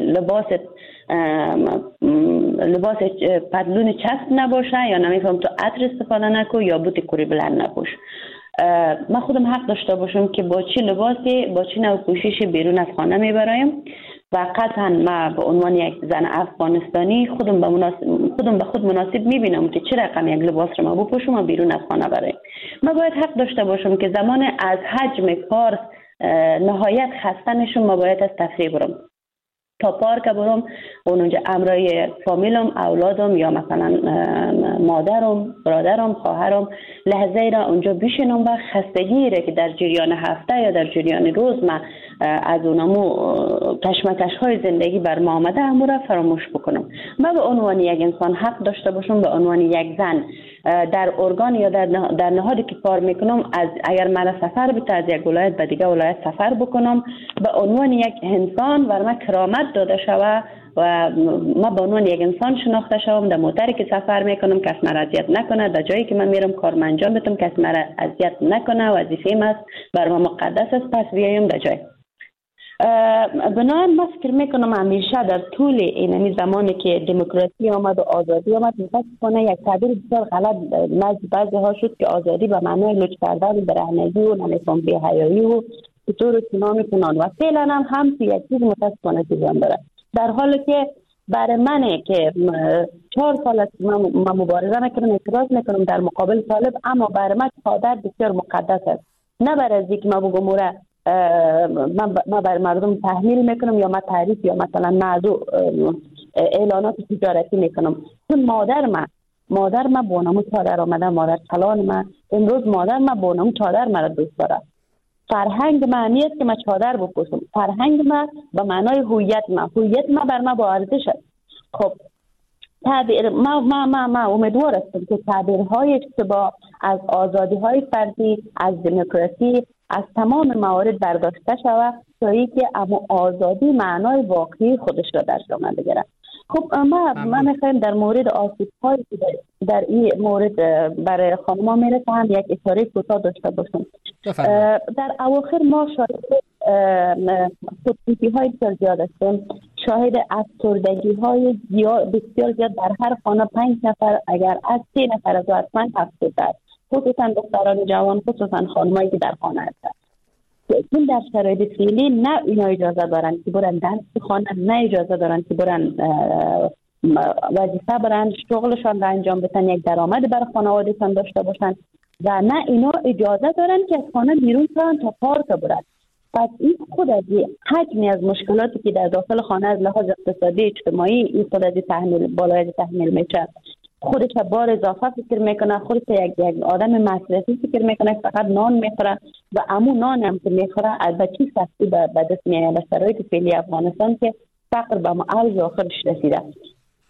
لباس پتلون چسب نباشه، یا نمیفهم تو عطر استفاده نکو یا بوت کوری بلند نپوش. من خودم حق داشته باشم که با چی لباسی، با چی نوع پوششی بیرون از خانه میبرایم و قطعا من به عنوان یک زن افغانستانی خودم به خود مناسب میبینم که چه رقم یک لباس رو ما بپوشم و بیرون از خانه برایم. من باید حق داشته باشم که زمان از حجم کار نهایت خسته نشم، ما باید از تفریح برم، تا پارک برم، اونجا امرای فامیلم، اولادم یا مثلا مادرم، برادرم، خواهرم لحظه را اونجا بشینم و خستگی را که در جریان هفته یا در جریان روز من از اونمو کشمکش های زندگی بر ما آمده همون را فراموش بکنم. من به عنوان یک انسان حق داشته باشم، به عنوان یک زن در ارگان یا در نهادی که کار میکنم، اگر من سفر بده از یک ولایت به دیگه ولایت سفر بکنم، به عنوان یک انسان و من کرامت داده شوه و ما به عنوان یک انسان شناخته شوم. در موتری که سفر میکنم کس مرا اذیت نکنه، در جایی که من میرم کار انجام بدم کس مرا اذیت نکنه، وظیفه‌ام است، بر ما مقدس است، پس بیایم در جای. بنابراین من فکر میکنم همیشه در طول این زمانی که دموکراسی آمد و آزادی آمد، متاسفانه یک تعبیر بسیار غلط نزد بعضی ها شد که آزادی به معنای لج کردن، برهنگی و نمیفهم بی‌حیایی و چطور چنا میکنن و فعلا هم یک چیز متاسفانه جریان داره، در حالی که برای منه که 4 سال است من مبارزه میکنم، اعتراض میکنم در مقابل طالب، اما برای من چادر بسیار مقدس است. نه برای از اینکه من بگم من بر مردم تحمیل میکنم یا من تعریف یا مثلا معدو اعلانات تجارتی میکنم، چون مادر من با نامو چادر آمده، مادر کلان من امروز مادر من با نامو چادر مرا دوست داره. فرهنگ معنی است که من چادر بپوشم، فرهنگ من به معنای هویت من بر من با ارزش است. خب تعبیر ما امیدوار هستم که تعبیرهای اشتباه از آزادی‌های فردی، از دموکراسی، از تمام موارد برداشته شود تا اینکه اما آزادی معنای واقعی خودش را در جامعه بگیرد. خب من میخوایم در مورد آسیب‌هایی که در این مورد برای خانم‌ها میرسه هم یک اشاره کوتاه داشته باشم. در اواخر ما شاهد خودکشی‌های بسیار زیاد هستیم، شاهد افسردگی های بسیار زیاد. در هر خانه 5 نفر اگر از 3 نفر از حتما افسرده است، خصوصا دختران جوان، خصوصا خانمایی که در خانه هستند. این در شرایط فعلی نه اینا اجازه دارن که برن درس بخونن، نه اجازه دارن که برن وظیفه برن، شغلشان را انجام بدن، یک درآمد برای خانوادهشان داشته باشن، و نه اینا اجازه دارن که از خانه بیرون شون تا پارک برن. پس این خود از حجمی از مشکلاتی که در داخل خانه از لحاظ اقتصادی اجتماعی این خود از بالای تحمیل میشه، خودش بار اضافه فکر میکنه، خودش یک آدم مصرفی فکر میکنه، فقط نان میخوره و امو نان هم که میخوره البته سختی به دست میاد. در شرایط فعلی افغانستان که فقر به اوج آخرش رسیده.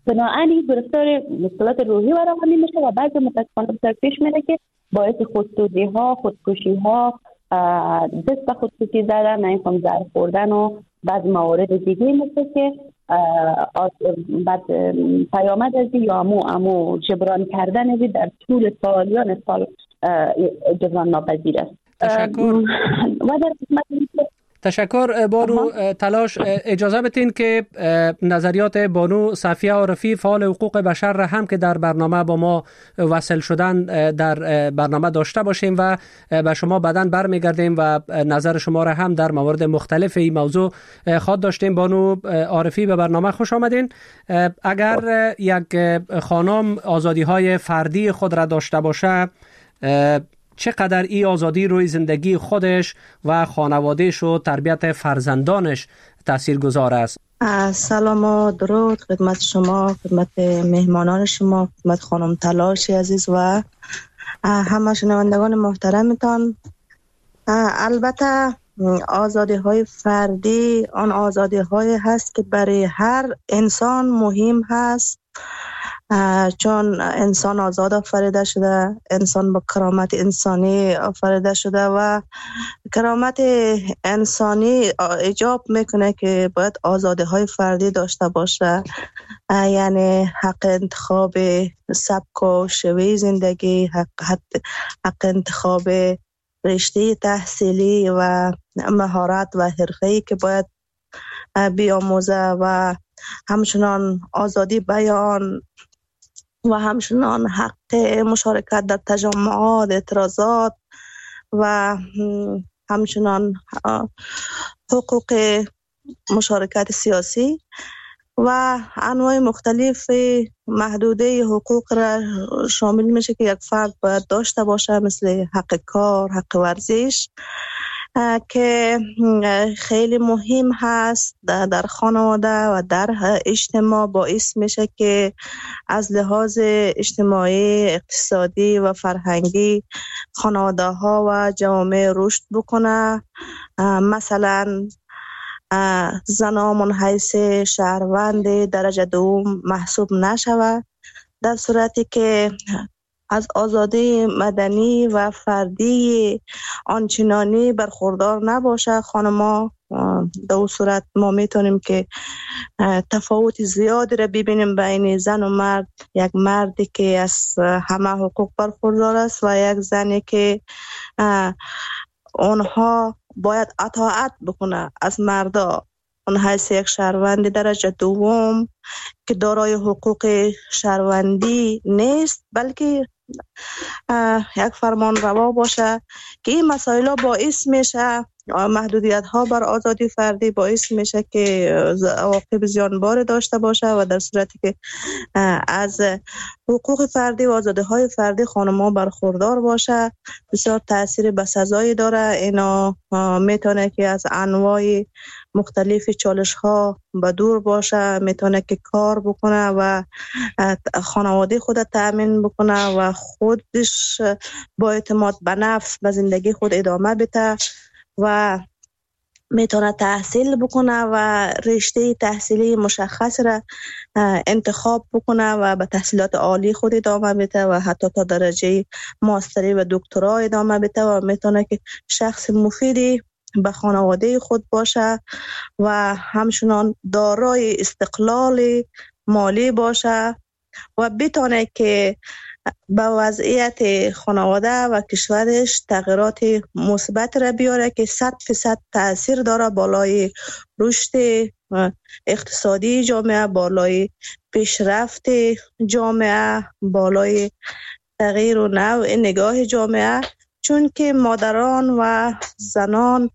بنابراین گرفتار مشکلات روحی و روانی میشه و بعضی متاسفانه بسیار پیش میره که باعث خودسوزی ها، خودکشی ها، دست به خودکشی زدن، نمی‌فهم زهر خوردن و بعض موارد دیگه مثل که بعد پیامد از یا امو جبران کردن از در طول سالیان سال جبران ناپذیر است. تشکر. و در تشکر بانو تلاش. اجازه بدین که نظریات بانو صفیه عارفی فعال حقوق بشر را هم که در برنامه با ما وصل شدن در برنامه داشته باشیم و به شما بعداً برمیگردیم و نظر شما را هم در موارد مختلف این موضوع خواهد داشتیم. بانو عارفی به برنامه خوش آمدین. اگر یک خانم آزادی‌های فردی خود را داشته باشه، چقدر این آزادی روی زندگی خودش و خانوادهش و تربیت فرزندانش تاثیرگذار است؟ سلام و درود خدمت شما، خدمت مهمانان شما، خدمت خانم تلاش عزیز و همه شنوندگان محترمتان. البته آزادی های فردی آن آزادی های هست که برای هر انسان مهم هست، چون انسان آزاد آفریده شده، انسان با کرامت انسانی آفریده شده و کرامت انسانی ایجاب میکنه که باید آزادی های فردی داشته باشه، یعنی حق انتخاب سبک و شیوه زندگی، حق انتخاب رشته تحصیلی و مهارت و حرفه‌ای که باید بیاموزه و همچنان آزادی بیان و همچنان حق مشارکت در تجمعات، اعتراضات و همچنان حقوق مشارکت سیاسی و انواع مختلف محدوده حقوق را شامل میشه که یک فرد باید داشته باشه، مثل حق کار، حق ورزش که خیلی مهم هست در خانواده و در اجتماع، باعث میشه که از لحاظ اجتماعی، اقتصادی و فرهنگی خانواده ها و جامعه رشد بکنه. مثلا زنها من حیث شهروند درجه دوم محسوب نشود، در صورتی که از آزادی مدنی و فردی آنچنانی برخوردار نباشه خانما. در اون صورت ما میتونیم که تفاوت زیادی را ببینیم بین زن و مرد، یک مردی که از همه حقوق برخوردار است و یک زنی که اونها باید اطاعت بکنه از مردا. اون حیث یک شهروند درجه دوم که دارای حقوق شهروندی نیست، بلکه یک فرمان روا باشه که این مسائل باعث میشه، محدودیت ها بر آزادی فردی باعث میشه که عواقب زیانبار داشته باشه و در صورتی که از حقوق فردی و آزادی های فردی خانم‌ها برخوردار باشه بسیار تاثیر بسزایی داره. اینا میتونه که از انواع مختلف چالش ها به دور باشه، میتونه که کار بکنه و خانواده خود تأمین بکنه و خودش با اعتماد به نفس به زندگی خود ادامه بده و میتونه تحصیل بکنه و رشته تحصیلی مشخص را انتخاب بکنه و به تحصیلات عالی خود ادامه بده و حتی تا درجه ماستری و دکترا ادامه بده و میتونه که شخص مفیدی به خانواده خود باشه و همچنان دارای استقلال مالی باشه و بتونه که به وضعیت خانواده و کشورش تغییرات مثبت را بیاره که 100% تأثیر داره بالای رشد اقتصادی جامعه، بالای پیشرفت جامعه، بالای تغییر و نوع نگاه جامعه، چون که مادران و زنان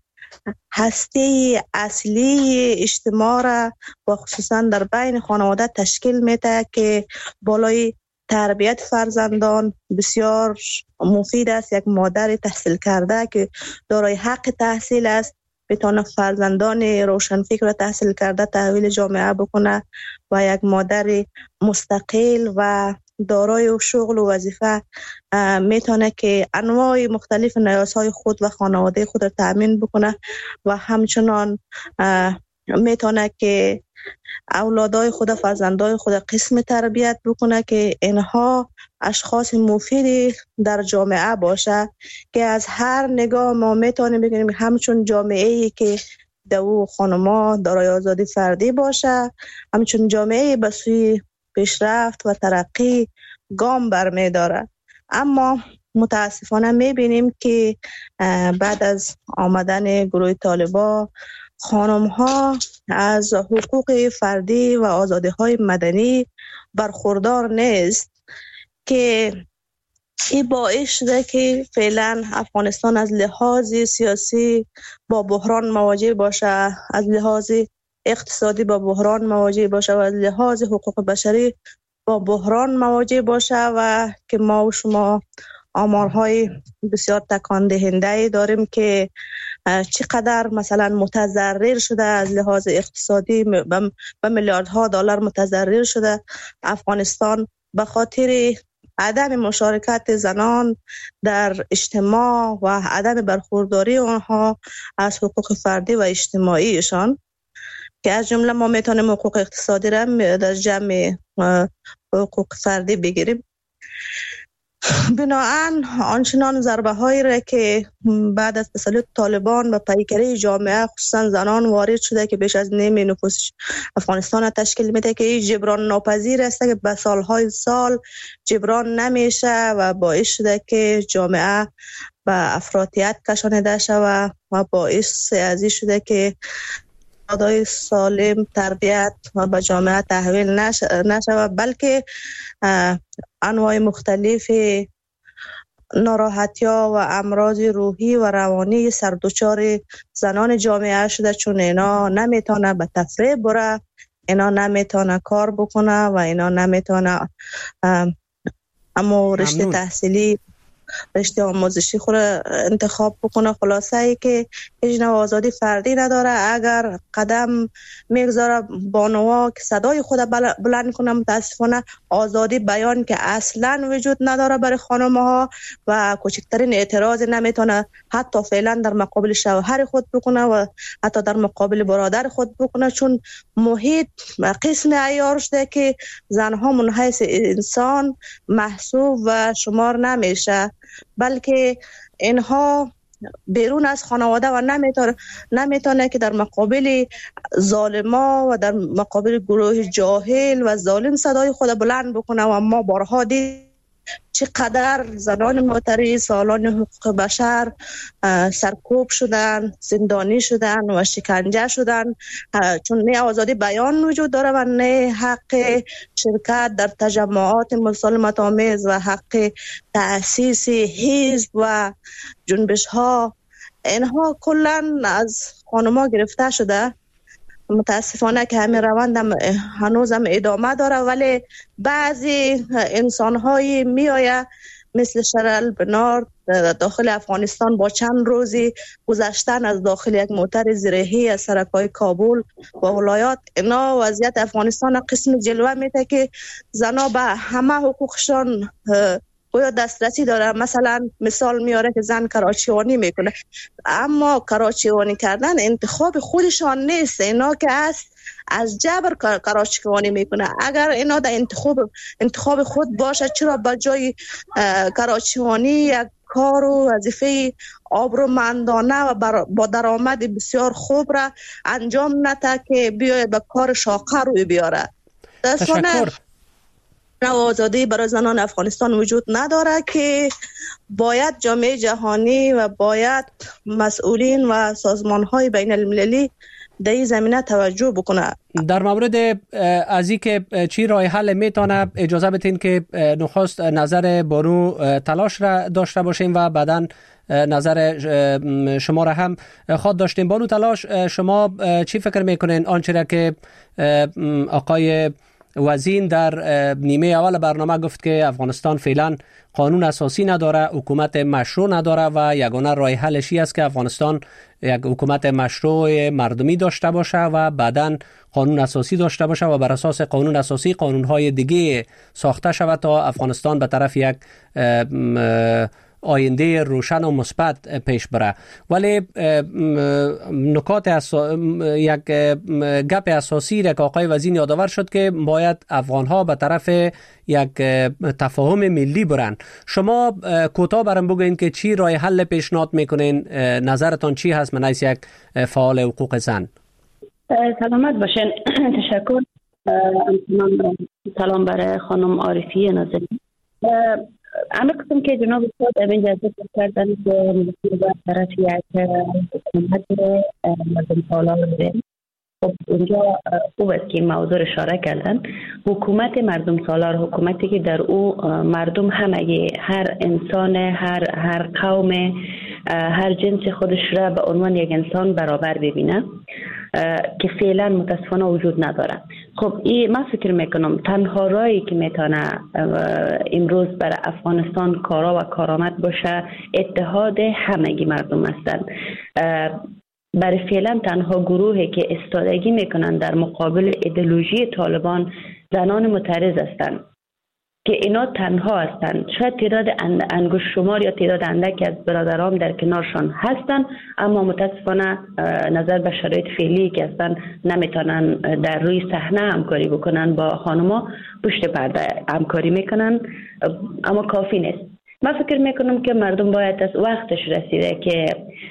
هسته اصلی اجتماع را و خصوصا در بین خانواده تشکیل میده که بالای تربیت فرزندان بسیار مفید است. یک مادر تحصیل کرده که دارای حق تحصیل است بتونه فرزندان روشنفکر را تحصیل کرده تحویل جامعه بکنه و یک مادر مستقل و دارای شغل و وظیفه میتونه که انواع مختلف نیازهای خود و خانواده خود را تأمین بکنه و همچنان میتونه که اولادای خود، فرزندای خود قسم تربیت بکنه که اینها اشخاص مفیدی در جامعه باشه که از هر نگاه ما میتونیم بگیم همچون جامعه‌ای که دو خانما دارای آزادی فردی باشه، همچون جامعه‌ای به سوی پیشرفت و ترقی گام برمی‌داره. اما متاسفانه میبینیم که بعد از آمدن گروه طالبان خانم ها از حقوق فردی و آزادی های مدنی برخوردار نیست که این باعث شده که فعلا افغانستان از لحاظ سیاسی با بحران مواجه باشه، از لحاظ اقتصادی با بحران مواجه باشه و از لحاظ حقوق بشری با بحران مواجه باشه و که ما و شما آمارهای بسیار تکان دهنده داریم که چقدر مثلا متضرر شده از لحاظ اقتصادی به میلیاردها دلار متضرر شده افغانستان به خاطر عدم مشارکت زنان در اجتماع و عدم برخورداری آنها از حقوق فردی و اجتماعیشان که از جمله ما میتونیم حقوق اقتصادی را در جمع حقوق فردی بگیریم. بناهن آنچنان ضربه هایی را که بعد از تسلط طالبان و پیکره جامعه خصوصا زنان وارد شده که بیش از نیم نفوس افغانستان تشکیل میده که این جبران ناپذیر است که به سالهای سال جبران نمیشه و باعث شده که جامعه به افراطیت کشانیده شود و باعث ازی شده که ادای سالم تربیت و به جامعه تحویل نشود بلکه انواع مختلف ناراحتی‌ها و امراض روحی و روانی سردوچار زنان جامعه شده چون اینا نمیتونه به تفریح بره، اینا نمیتونه کار بکنه و اینا نمیتونه اما رشته تحصیلی رشته آموزشی خود انتخاب بکنه. خلاصه ای که هیچ نوع آزادی فردی نداره. اگر قدم میگذاره بانوا که صدای خود بلند کنه، متاسفانه آزادی بیان که اصلا وجود نداره برای خانم ها و کوچکترین اعتراض نمیتونه حتی فعلا در مقابل شوهر خود بکنه و حتی در مقابل برادر خود بکنه چون محیط قسم عیار شده که زنها من حیث انسان محسوب و شمار نمیشه بلکه اینها بیرون از خانواده و نمیتونه که در مقابل ظالما و در مقابل گروه جاهل و ظالم صدای خود بلند بکنه و ما بارها دید چقدر زنان معترض سالان حقوق بشر سرکوب شدن، زندانی شدن و شکنجه شدن چون نه آزادی بیان وجود داره و نه حق شرکت در تجمعات مسالمت آمیز و حق تأسیس حزب و جنبش ها. اینها کلا از خانما گرفته شده. متاسفانه که همین روند هنوز هم ادامه داره ولی بعضی انسان‌های میآیه مثل شرل بنارد داخل افغانستان با چند روزی گذشتن از داخل یک موتر زرهی از سرک‌های کابل و ولایات، اینا وضعیت افغانستان قسم جلوه میده که زنا به همه حقوقشان گویا دسترسی داره. مثلا مثال میاره که زن کراچیوانی میکنه اما کراچیوانی کردن انتخاب خودشان نیست، اینا که از جبر کراچیوانی میکنه. اگر اینا در انتخاب خود باشه چرا با جای کراچیوانی یک کار و وظیفه آبرومندانه و با درآمد بسیار خوب را انجام نده که بیاید به کار شاقه روی بیاره. تشکر. آزادی برای زنان افغانستان وجود نداره که باید جامعه جهانی و باید مسئولین و سازمان‌های بین المللی در این زمینه توجه بکنه. در مورد از این که چی راه حل میتونه اجازه بدین که نخست نظر بانو تلاش را داشته باشیم و بعداً نظر شما را هم خواد داشتیم. بانو تلاش، شما چی فکر میکنین آنچه را که آقای وزین در نیمه اول برنامه گفت که افغانستان فعلا قانون اساسی نداره، حکومت مشروع نداره و یگانه راه حلش است که افغانستان یک حکومت مشروع مردمی داشته باشه و بعداً قانون اساسی داشته باشه و بر اساس قانون اساسی قانونهای دیگه ساخته شود تا افغانستان به طرف یک آینده روشن و مثبت پیش بره. ولی نکات یک گپ اساسی را که آقای وزیر یادآور شد که باید افغان‌ها به طرف یک تفاهم ملی برن. شما کوتاه برام بگوین که چی راه حل پیشنهاد میکنین؟ نظرتان چی هست من از یک فعال حقوق زن؟ سلامت باشین. تشکر. سلام برای خانم عارفی نازنین. اما قسم که جناب استاد امین جزیره کردن که مسئول طرف یک حکومت مردم سالار بوده. خب اونجا خوب است که موضوع اشاره کردن. حکومت مردم سالار حکومتی که در او مردم همگی، هر انسان، هر قوم، هر جنس خودش را به عنوان یک انسان برابر ببینه که فعلا متاسفانه وجود نداره. خب این من فکر میکنم تنها راهی که میتونه امروز برای افغانستان کارا و کارآمد باشه اتحاد همگی مردم هستند. برای فعلا تنها گروهی که ایستادگی میکنن در مقابل ایدئولوژی طالبان زنان معترض هستند که اینا تنها هستند. شاید تعداد انگشت شمار یا تعداد اندکی از برادرام در کنارشان هستند، اما متاسفانه نظر به شرایط فعلی که هستند نمیتونن در روی صحنه همکاری بکنن با خانما. پشت پرده همکاری میکنن اما کافی نیست. من فکر میکنم که مردم باید از وقتش رسیده که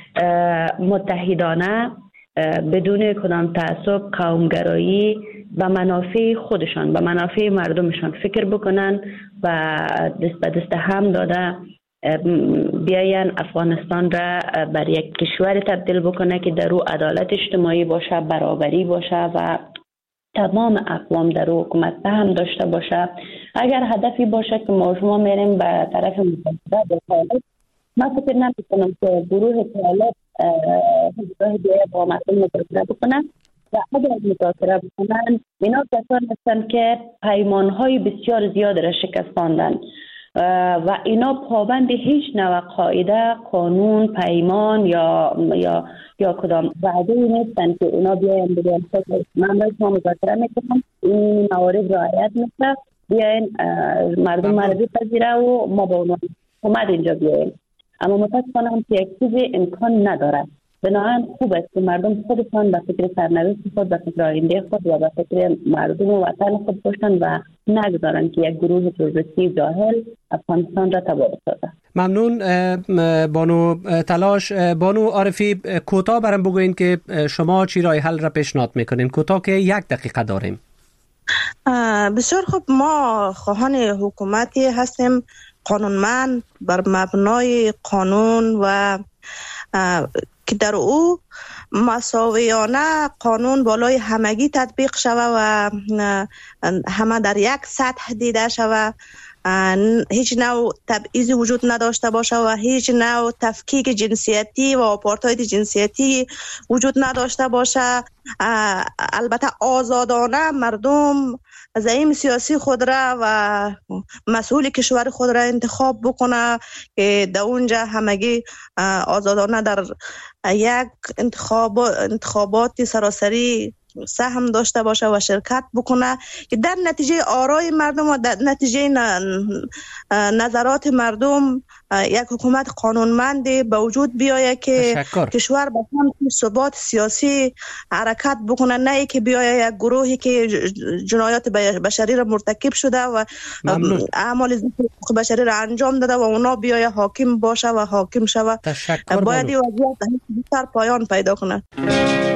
متحدانه بدون کدام تعصب قومگرایی به منافع خودشان، به منافع مردمشان فکر بکنن و دست به دست هم داده بیاین افغانستان را بر یک کشور تبدیل بکنه که در او عدالت اجتماعی باشه، برابری باشه و تمام اقوام در او حکومت هم داشته باشه. اگر هدفی باشه که ما شما میریم به طرف مذاکره، من فکر نمی‌کنم که گروه طالب بیاید با مردم مذاکره بکنن و اگر مذاکره بکنن اینا کسان هستند که پیمان‌های بسیار زیاد را شکستاندن و اینا پابند هیچ نوع قاعده، قانون، پیمان یا کدام وعده نیستن که اینا بیاین بگن من باید ما مذاکره میکنم، این موارد رعایت میشه، بیاین مردم مرزی پذیره و ما با اونها حکومت اینجا بیاین. اما متاسفانه هم که یک چیزی امکان نداره. بنابراین خوب است که مردم خودشان به فکر سرنوشت خود، به فکر آینده خود و به فکر مردم و وطن خود باشند و نگذارن که یک گروه تروریستی جاهل افغانستان را تباه سازد. ممنون بانو تلاش. بانو عارفی کوتاه برام بگوین که شما چی راه حل را پیشنهاد میکنین؟ کوتاه که 1 دقیقه داریم. بسیار خوب. ما خواهان حکومتی هستیم قانونمند بر مبنای قانون و که در او مساویانه قانون بالای همگی تطبیق شود و همه در یک سطح دیده شود، هیچ نوع تبعیضی وجود نداشته باشه و هیچ نوع تفکیک جنسیتی و آپارتاید جنسیتی وجود نداشته باشه. البته آزادانه مردم زعیم سیاسی خود را و مسئول کشور خود را انتخاب بکنه که در اونجا همگی آزادانه در یک انتخابات سراسری سهم داشته باشه و شرکت بکنه که در نتیجه آرای مردم و در نتیجه نظرات مردم یک حکومت قانونمندی به وجود بیاید که کشور به سمت ثبات سیاسی حرکت بکنه، نه که بیاید یک گروهی که جنایات بشری را مرتکب شده و اعمال حقوق بشری را انجام داده و اونا بیاید حاکم باشه و حاکم شود. باید این وضعیت بیشتر پایان پیدا کنه.